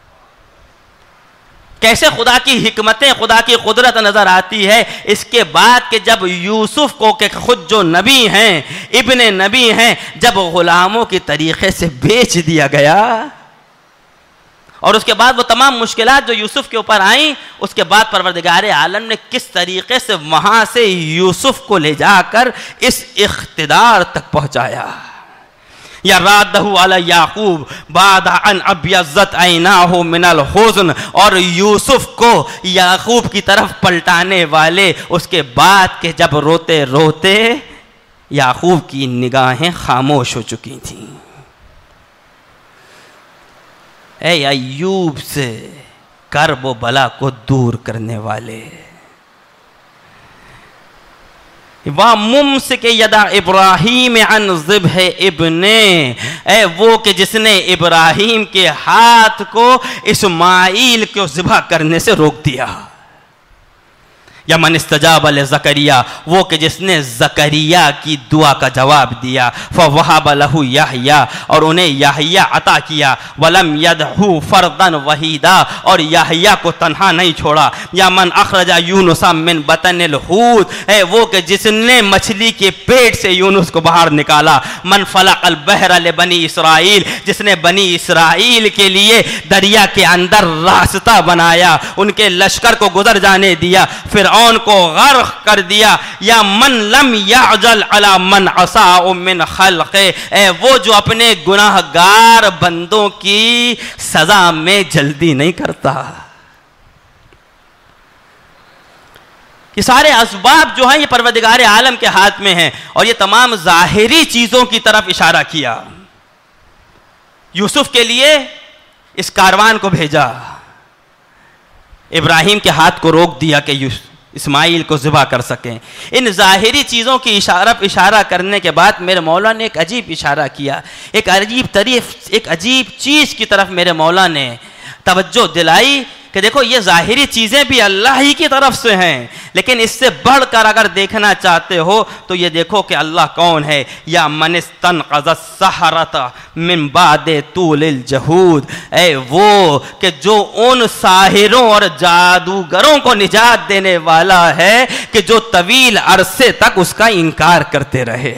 S1: کیسے خدا کی حکمتیں، خدا کی قدرت نظر آتی ہے اس کے بعد کہ جب یوسف کو کہ خود جو نبی ہیں، ابن نبی ہیں، جب غلاموں کی طریقے سے بیچ دیا گیا، اور اس کے بعد وہ تمام مشکلات جو یوسف کے اوپر آئیں، اس کے بعد پروردگار عالم نے کس طریقے سے وہاں سے یوسف کو لے جا کر اس اقتدار تک پہنچایا. یا رادہ علی یعقوب بعد ان ابیضت عیناہ من الحزن، اور یوسف کو یعقوب کی طرف پلٹانے والے اس کے بعد کہ جب روتے روتے یعقوب کی نگاہیں خاموش ہو چکی تھیں. اے ایوب سے کرب و بلا کو دور کرنے والے، وَمُمْسِكِ يَدَ إِبْرَاهِيمِ عَنْ ذِبْحِ ابْنِهِ، اے وہ کہ جس نے ابراہیم کے ہاتھ کو اسماعیل کو ذبح کرنے سے روک دیا. یا من استجاب لزکریا، وہ کہ جس نے زکریا کی دعا کا جواب دیا. فوہب لہ یحییٰ، اور انہیں یحییٰ عطا کیا. ولم یدعہ فردا وحیدا، اور یحییٰ کو تنہا نہیں چھوڑا. یا من اخرج یونس من بطن الحوت، اے وہ کہ جس نے مچھلی کے پیٹ سے یونس کو باہر نکالا. من فلق البحر لبنی اسرائیل، جس نے بنی اسرائیل کے لیے دریا کے اندر راستہ بنایا، ان کے لشکر کو گزر جانے دیا. فرعون فرعون کو غرق کر دیا. یا من لم یعجل علی من عصا من خلق، اے وہ جو اپنے گناہ گار بندوں کی سزا میں جلدی نہیں کرتا. یہ سارے اسباب جو ہیں یہ پروردگار عالم کے ہاتھ میں ہیں، اور یہ تمام ظاہری چیزوں کی طرف اشارہ کیا. یوسف کے لیے اس کاروان کو بھیجا، ابراہیم کے ہاتھ کو روک دیا کہ اسماعیل کو ذبح کر سکیں. ان ظاہری چیزوں کی اشارہ کرنے کے بعد میرے مولا نے ایک عجیب اشارہ کیا، ایک عجیب چیز کی طرف میرے مولا نے توجہ دلائی کہ دیکھو یہ ظاہری چیزیں بھی اللہ ہی کی طرف سے ہیں، لیکن اس سے بڑھ کر اگر دیکھنا چاہتے ہو تو یہ دیکھو کہ اللہ کون ہے. یا من استنقذ السحرۃ من بعد طول الجہود، اے وہ کہ جو ان ساحروں اور جادوگروں کو نجات دینے والا ہے کہ جو طویل عرصے تک اس کا انکار کرتے رہے.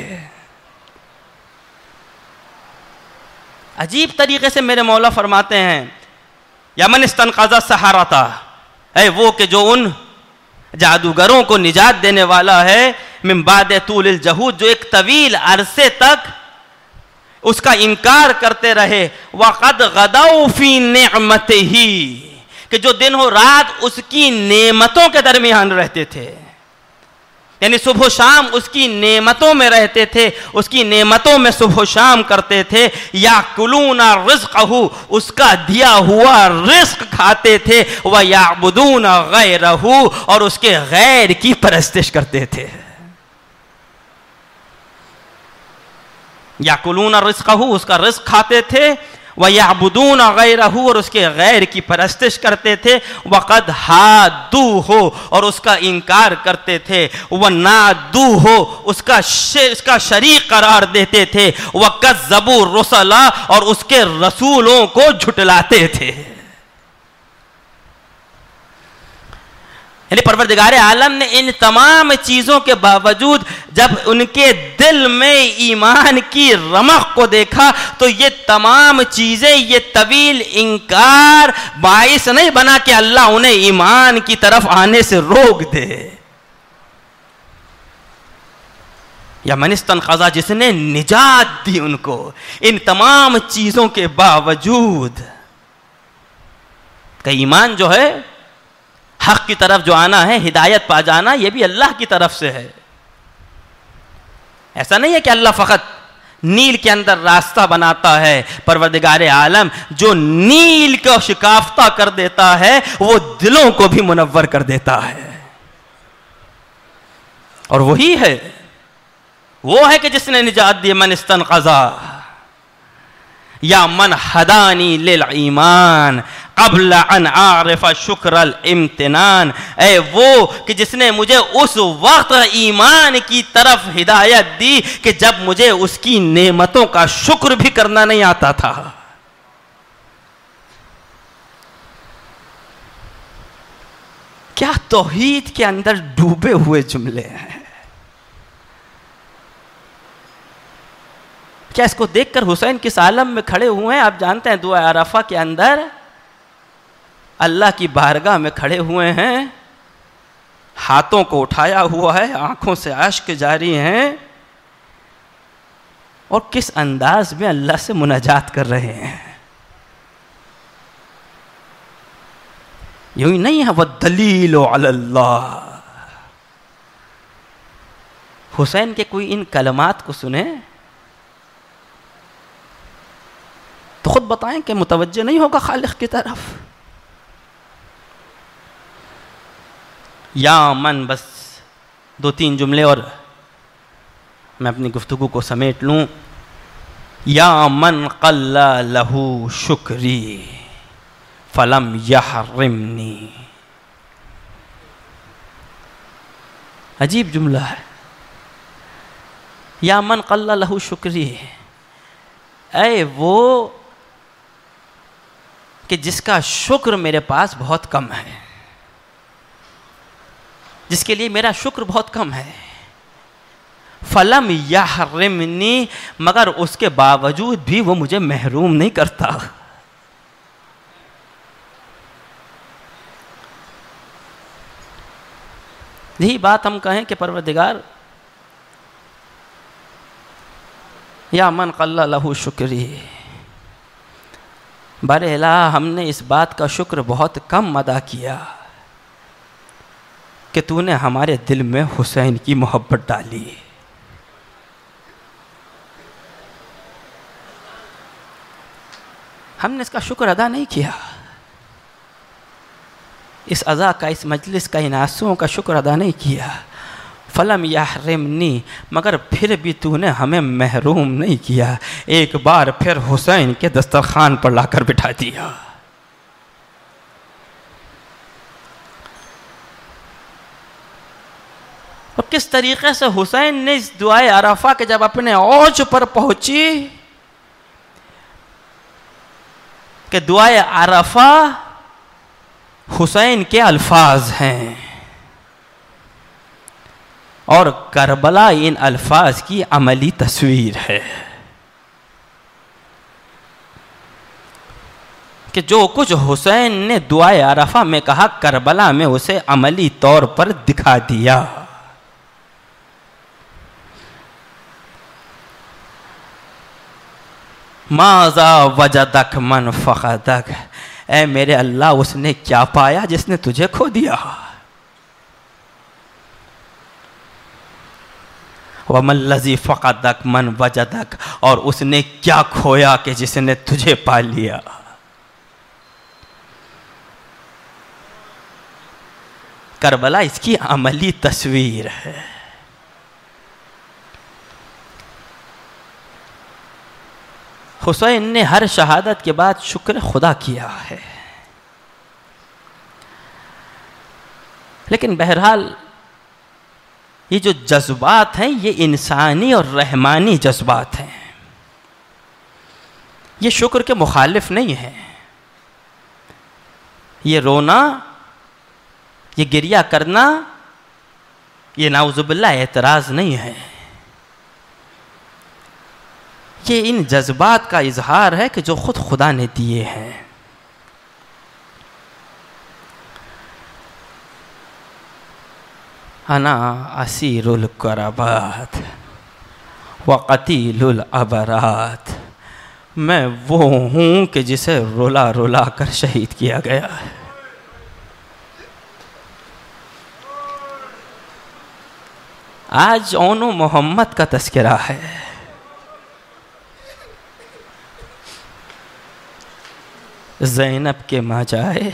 S1: عجیب طریقے سے میرے مولا فرماتے ہیں یا من استنقذ السحرۃ، اے وہ کہ جو ان جادوگروں کو نجات دینے والا ہے من بعد طول الجہود، جو ایک طویل عرصے تک اس کا انکار کرتے رہے. وقد غدوا فی نعمتہ، کہ جو دن و رات اس کی نعمتوں کے درمیان رہتے تھے، یعنی صبح و شام اس کی نعمتوں میں رہتے تھے، اس کی نعمتوں میں صبح و شام کرتے تھے. یاکلون رزقہ، اس کا دیا ہوا رزق کھاتے تھے. ویعبدون غیرہ، اور اس کے غیر کی پرستش کرتے تھے. یاکلون رزقہ، اس کا رزق کھاتے تھے. وَيَعْبُدُونَ غَيْرَهُ، اور اس کے غیر کی پرستش کرتے تھے. وَقَدْ حَادُّوهُ، اور اس کا انکار کرتے تھے. وَنَادُّوهُ، اس کا شریک قرار دیتے تھے. وَكَذَّبُوا الرُّسُلَ، اور اس کے رسولوں کو جھٹلاتے تھے. یعنی پروردگار عالم نے ان تمام چیزوں کے باوجود جب ان کے دل میں ایمان کی رمق کو دیکھا تو یہ تمام چیزیں، یہ طویل انکار باعث نہیں بنا کہ اللہ انہیں ایمان کی طرف آنے سے روک دے. یا من استنقذ، جس نے نجات دی ان کو ان تمام چیزوں کے باوجود. کہ ایمان جو ہے، حق کی طرف جو آنا ہے، ہدایت پا جانا، یہ بھی اللہ کی طرف سے ہے. ایسا نہیں ہے کہ اللہ فقط نیل کے اندر راستہ بناتا ہے. پروردگار عالم جو نیل کو شکافتہ کر دیتا ہے وہ دلوں کو بھی منور کر دیتا ہے. اور وہی ہے، وہ ہے کہ جس نے نجات دی. من استنقذ یا من ہدانی للایمان قبل ان اعرف شکر الامتنان، اے وہ کہ جس نے مجھے اس وقت ایمان کی طرف ہدایت دی کہ جب مجھے اس کی نعمتوں کا شکر بھی کرنا نہیں آتا تھا. کیا توحید کے اندر ڈوبے ہوئے جملے ہیں. کیا اس کو دیکھ کر حسین کس عالم میں کھڑے ہوئے ہیں؟ آپ جانتے ہیں دعا عرفہ کے اندر اللہ کی بارگاہ میں کھڑے ہوئے ہیں، ہاتھوں کو اٹھایا ہوا ہے، آنکھوں سے اشک جاری ہیں، اور کس انداز میں اللہ سے مناجات کر رہے ہیں. یوں ہی نہیں ہے وَالدَّلِيلُ عَلَى اللَّهِ. حسین کے کوئی ان کلمات کو سنیں تو خود بتائیں کہ متوجہ نہیں ہوگا خالق کی طرف. یا من، بس 2-3 جملے اور میں اپنی گفتگو کو سمیٹ لوں. یا من قل لہ شکری فلم یحرمنی. عجیب جملہ ہے. یا من قل لہ شکری، اے وہ کہ جس کا شکر میرے پاس بہت کم ہے، جس کے لیے میرا شکر بہت کم ہے. فلم یحرمنی، مگر اس کے باوجود بھی وہ مجھے محروم نہیں کرتا. یہی بات ہم کہیں کہ پروردگار یا من قل لہ شکری، بر الہ ہم نے اس بات کا شکر بہت کم ادا کیا کہ تو نے ہمارے دل میں حسین کی محبت ڈالی. ہم نے اس کا شکر ادا نہیں کیا، اس عزا کا، اس مجلس کا، ان آنسوؤں کا شکر ادا نہیں کیا. فلم یحرمنی، مگر پھر بھی تو نے ہمیں محروم نہیں کیا، ایک بار پھر حسین کے دسترخوان پر لا کر بٹھا دیا. اور کس طریقے سے حسین نے اس دعائے عرفہ کے جب اپنے اوج پر پہنچی کہ دعائے عرفہ حسین کے الفاظ ہیں اور کربلا ان الفاظ کی عملی تصویر ہے کہ جو کچھ حسین نے دعائے عرفہ میں کہا کربلا میں اسے عملی طور پر دکھا دیا. ماذا وجدک من فقدک، اے میرے اللہ اس نے کیا پایا جس نے تجھے کھو دیا. وَمَا الَّذِي فَقَدَكَ مَنْ وَجَدَكَ، اور اس نے کیا کھویا کہ جس نے تجھے پا لیا. کربلا اس کی عملی تصویر ہے. حسین نے ہر شہادت کے بعد شکر خدا کیا ہے، لیکن بہرحال یہ جو جذبات ہیں یہ انسانی اور رحمانی جذبات ہیں، یہ شکر کے مخالف نہیں ہیں. یہ رونا، یہ گریہ کرنا، یہ نعوذ باللہ اعتراض نہیں ہے. یہ ان جذبات کا اظہار ہے کہ جو خود خدا نے دیے ہیں. انا اسیر الکربات وقتیل العبرات، میں وہ ہوں کہ جسے رلا رلا کر شہید کیا گیا ہے. آج اون و محمد کا تذکرہ ہے. زینب کے ماں جائے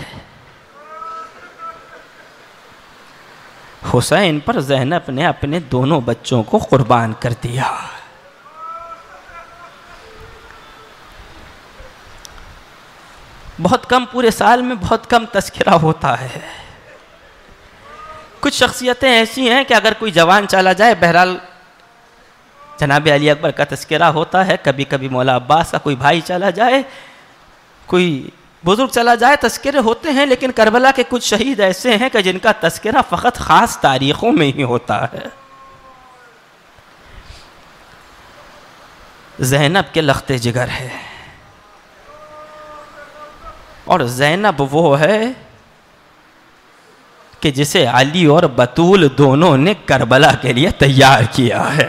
S1: حسین پر زینب نے اپنے دونوں بچوں کو قربان کر دیا. بہت کم، پورے سال میں بہت کم تذکرہ ہوتا ہے. کچھ شخصیتیں ایسی ہیں کہ اگر کوئی جوان چلا جائے، بہرحال جناب علی اکبر کا تذکرہ ہوتا ہے، کبھی کبھی مولا عباس کا کوئی بھائی چلا جائے، کوئی بزرگ چلا جائے، تذکرے ہوتے ہیں. لیکن کربلا کے کچھ شہید ایسے ہیں کہ جن کا تذکرہ فقط خاص تاریخوں میں ہی ہوتا ہے. زینب کے لخت جگر ہے، اور زینب وہ ہے کہ جسے علی اور بطول دونوں نے کربلا کے لیے تیار کیا ہے.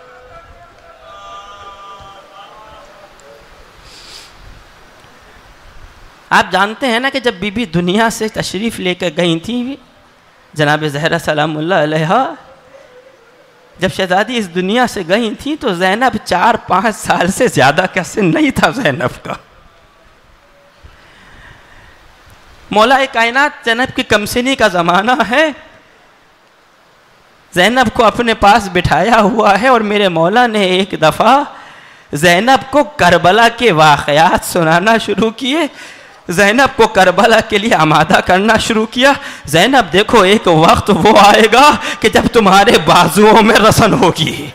S1: آپ جانتے ہیں نا کہ جب بی بی دنیا سے تشریف لے کر گئی تھیں جناب زہرا سلام اللہ علیہا، جب شہزادی اس دنیا سے گئی تھیں تو زینب 4-5 سال سے زیادہ کا سن نہیں تھا زینب کا. مولا کائنات زینب کی کمسنی کا زمانہ ہے، زینب کو اپنے پاس بٹھایا ہوا ہے، اور میرے مولا نے ایک دفعہ زینب کو کربلا کے واقعات سنانا شروع کیے، زینب کو کربلا کے لیے آمادہ کرنا شروع کیا. زینب دیکھو، ایک وقت وہ آئے گا کہ جب تمہارے بازوؤں میں رسن ہوگی،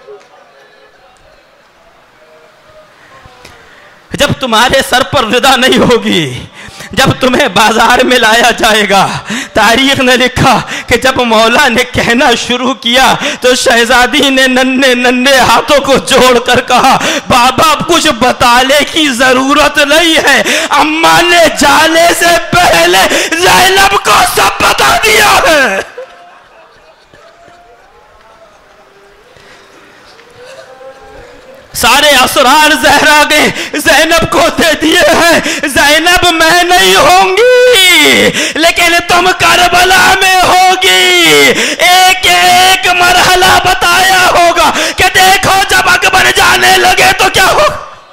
S1: جب تمہارے سر پر ردا نہیں ہوگی، جب تمہیں بازار میں لایا جائے گا. تاریخ نے لکھا کہ جب مولا نے کہنا شروع کیا تو شہزادی نے ننھے ننھے ہاتھوں کو جوڑ کر کہا، بابا کچھ بتانے کی ضرورت نہیں ہے، اماں نے جانے سے پہلے زینب کو سب بتا دیا ہے. سارے اسرار زہرا کے زینب کو دے دیے ہیں. زینب میں نہیں ہوں گی لیکن تم کربلا میں ہوگی. ایک ایک مرحلہ بتایا ہوگا کہ دیکھو جب اکبر جانے لگے تو کیا ہو.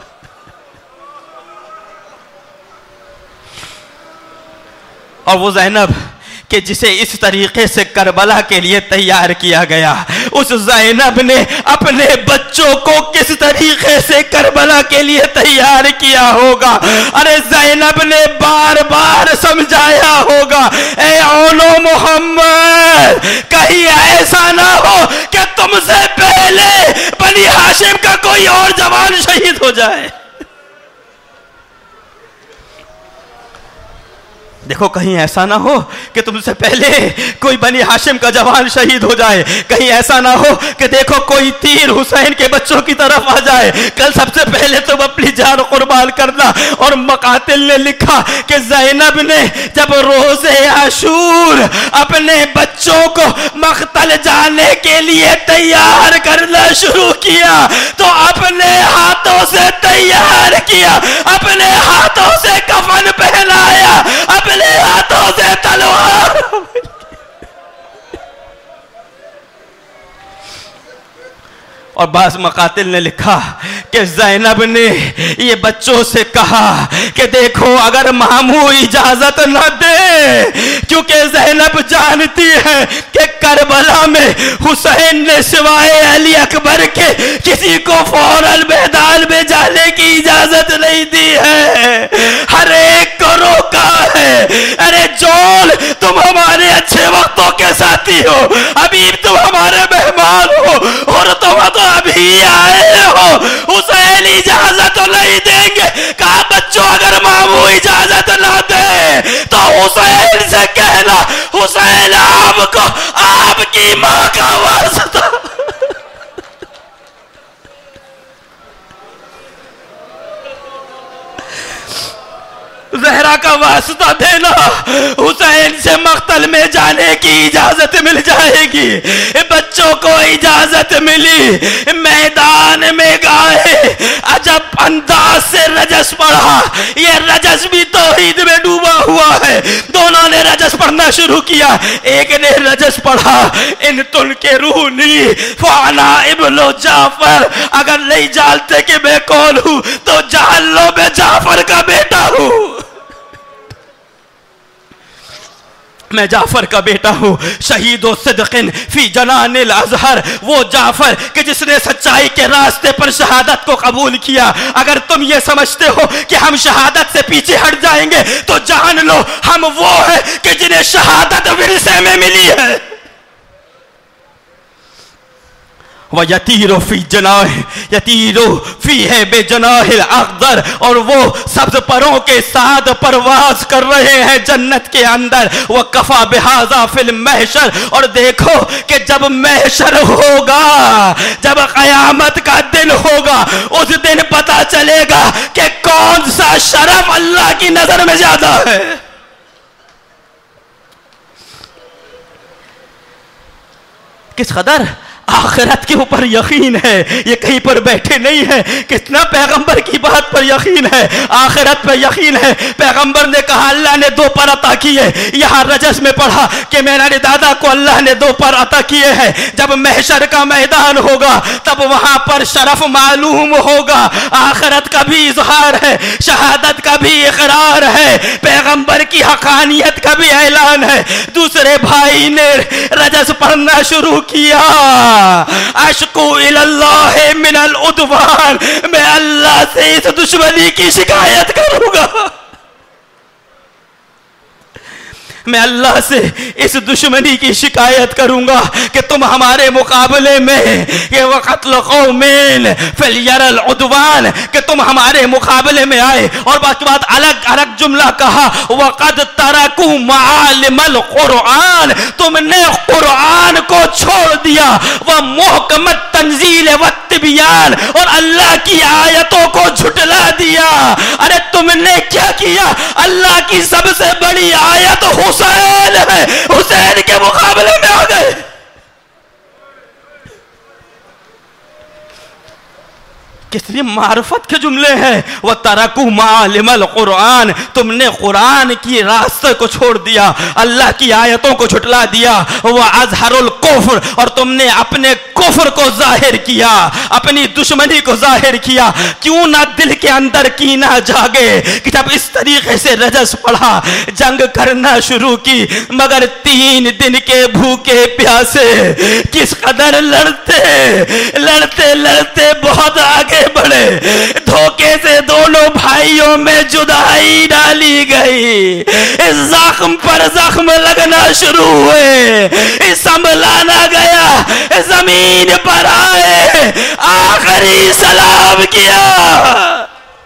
S1: اور وہ زینب کہ جسے اس طریقے سے کربلا کے لیے تیار کیا گیا, اس زینب نے اپنے بچوں کو کس طریقے سے کربلا کے لیے تیار کیا ہوگا. ارے زینب نے بار بار سمجھایا ہوگا, اے اولو محمد کہیں ایسا نہ ہو کہ تم سے پہلے بنی ہاشم کا کوئی اور جوان شہید ہو جائے. دیکھو کہیں ایسا نہ ہو کہ تم سے پہلے کوئی بنی ہاشم کا جوان شہید ہو جائے. کہیں ایسا نہ ہو کہ دیکھو کوئی تیر حسین کے بچوں کی طرف آ جائے. کل سب سے پہلے تم اپنی جان قربان کرنا. اور مقاتل نے لکھا کہ زینب نے جب روز عاشور اپنے بچوں کو مقتل جانے کے لیے تیار کرنا شروع کیا تو اپنے ہاتھوں سے تیار کیا, اپنے ہاتھوں سے کفن پہنایا, اپنے ہاتھوں سے تلوار. اور بعض مقاتل نے لکھا کہ زینب نے یہ بچوں سے کہا کہ دیکھو اگر ماموں اجازت نہ دے, کیونکہ زینب جانتی ہے کہ کربلا میں حسین نے سوائے علی اکبر کے کسی کو فوراً میدان میں جانے کی اجازت نہیں دی ہے, ہر ایک کو روکا ہے. ارے جول تم ہمارے اچھے وقتوں کے ساتھی ہو, حبیب تم ہمارے مہمان ہو, اور تم تو ابھی آئے ہو. حسین اجازت نہیں دیں گے. کہا بچوں اگر ماموں اجازت نہ دے تو حسین سے کہنا حسین آپ کو آپ کی ماں کا واسطہ. زہرا کا واسطہ دینا, حسین سے مقتل میں جانے کی اجازت مل جائے گی. بچوں کو اجازت ملی, میدان میں گائے, عجب انداز سے رجس پڑھا. یہ رجس بھی توحید میں ڈوبا ہوا ہے. دونوں نے رجس پڑھنا شروع کیا. ایک نے رجس پڑھا ان تنکرونی فانا ابن جعفر, اگر نہیں جانتے کہ میں کون ہوں تو جان لو میں جعفر کا بیٹا ہوں. میں جعفر کا بیٹا ہوں. شہید و صدقن فی جنان الازہر, وہ جعفر کہ جس نے سچائی کے راستے پر شہادت کو قبول کیا. اگر تم یہ سمجھتے ہو کہ ہم شہادت سے پیچھے ہٹ جائیں گے تو جان لو ہم وہ ہیں کہ جنہیں شہادت ورثے میں ملی ہے. وَيَتِيرُ فِي جَنَاحِ يَتِيرُ فِيهِ بِجَنَاحِ الْأَخْضَرِ, اور وہ سبز پروں کے ساتھ پرواز کر رہے ہیں جنت کے اندر. وَقَفَى بِهَذَا فِي الْمَحْشَرِ, اور دیکھو کہ جب محشر ہوگا, جب قیامت کا دن ہوگا, اس دن پتا چلے گا کہ کون سا شرف اللہ کی نظر میں زیادہ ہے. کس قدر آخرت کے اوپر یقین ہے. یہ کہیں پر بیٹھے نہیں ہے, کتنا پیغمبر کی بات پر یقین ہے, آخرت پر یقین ہے. پیغمبر نے کہا اللہ نے 2 پر عطا کیے. یہاں رجس میں پڑھا کہ میرے دادا کو اللہ نے 2 پر عطا کیے ہیں. جب محشر کا میدان ہوگا تب وہاں پر شرف معلوم ہوگا. آخرت کا بھی اظہار ہے, شہادت کا بھی اقرار ہے, پیغمبر کی حقانیت کا بھی اعلان ہے. دوسرے بھائی نے رجس پڑھنا شروع کیا. اشکو اللہ من العدوان, میں اللہ سے اس دشمنی کی شکایت کروں گا. میں اللہ سے اس دشمنی کی شکایت کروں گا کہ تم ہمارے مقابلے میں یہ وقتل قومین فلیرى العدوان, کہ تم ہمارے مقابلے میں آئے. اور باقی بات الگ الگ جملہ کہا وقد ترکوا معالم القرآن, تم نے قرآن کو چھوڑ دیا. ومحکمت تنزیل والتبیان, اور اللہ کی آیتوں کو جھٹلا دیا. ارے تم نے کیا کیا؟ اللہ کی سب سے بڑی آیت حسین ہے, حسین کے مقابلے میں آ گئے. کتنی معرفت کے جملے ہیں. وَتَرَكُوا مَعَالِمَ الْقُرْآنِ, تم نے قرآن کی راستے کو چھوڑ دیا, اللہ کی آیتوں کو جھٹلا دیا. وَأَظْهَرُ الْكُفْرِ, اور تم نے اپنے کفر کو ظاہر کیا, اپنی دشمنی کو ظاہر کیا. کیوں نہ دل کے اندر کینہ جاگے کہ جب اس طریقے سے رجس پڑھا, جنگ کرنا شروع کی, مگر 3 دن کے بھوکے پیاسے کس قدر لڑتے بہت آگے بڑھے. دھوکے سے دونوں بھائیوں میں جدائی ڈالی گئی, زخم پر زخم لگنا شروع ہوئے, سنبھلانا گیا, زمین پر آئے, آخری سلام کیا.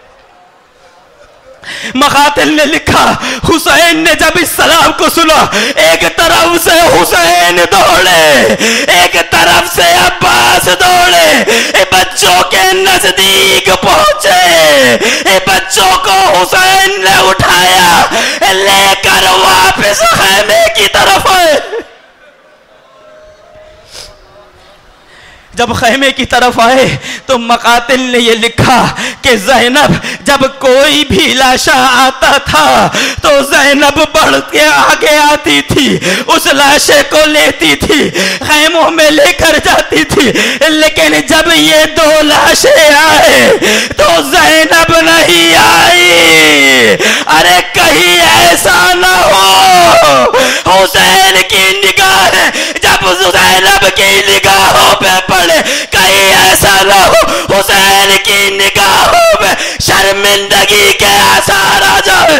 S1: مقاتل نے لکھا, حسین نے جب اس سلام کو سنا, ایک طرف سے حسین دوڑے, ایک طرف سے عباس دوڑے, بچوں کے نزدیک پہنچے, بچوں کو حسین نے اٹھایا, لے کر واپس خیمے کی طرف آئے. جب خیمے کی طرف آئے تو مقاتل نے یہ لکھا کہ زینب جب کوئی بھی لاشا آتا تھا تو زینب بڑھ کے آگے آتی تھی, اس لاشے کو لیتی تھی, خیموں میں لے کر جاتی تھی. لیکن جب یہ 2 لاشیں آئے تو زینب نہیں آئی. ارے کہیں ایسا نہ ہو حسین کی نگاہ جب زینب کی نگاہوں پہ پڑے, کہیں ایسا نہ ہو حسین کی نگاہوں میں شرمندگی کے آثار آ جائے.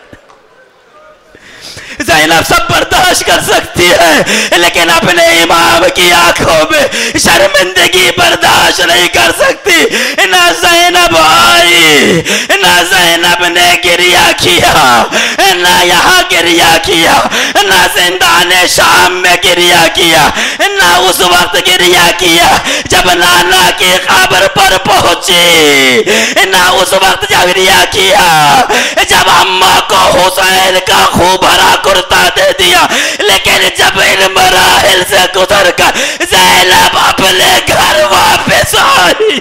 S1: زینب سب برداشت کر سکتی ہے لیکن اپنے امام کی آنکھوں میں شرمندگی برداشت نہیں کر سکتی. نہ زینب آئی, نہ زینب نے گریہ کیا, نہ یہاں گریہ کیا, نہ زندان شام میں گریہ کیا, نہ اس وقت گریہ کیا جب نانا کی قبر پر پہنچی, نہ اس وقت گریہ کیا جب اماں کو حسین کا خوب بھرا کرتا دے دیا. لیکن جب ان مراحل سے گزر کر زینب اپنے گھر واپس آئی,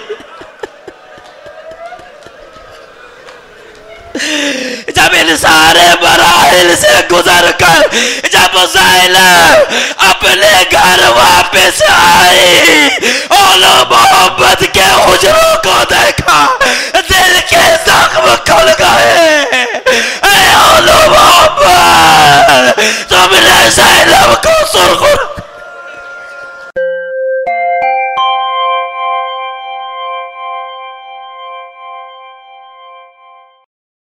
S1: جب ان سارے مراحل سے گزر کر جب زینب اپنے گھر واپس آئی, اولو محمد کے حجروں کو دیکھا, دل کے زخم کھل گئے. اے اولو محمد, تم نے زینب کو سرخ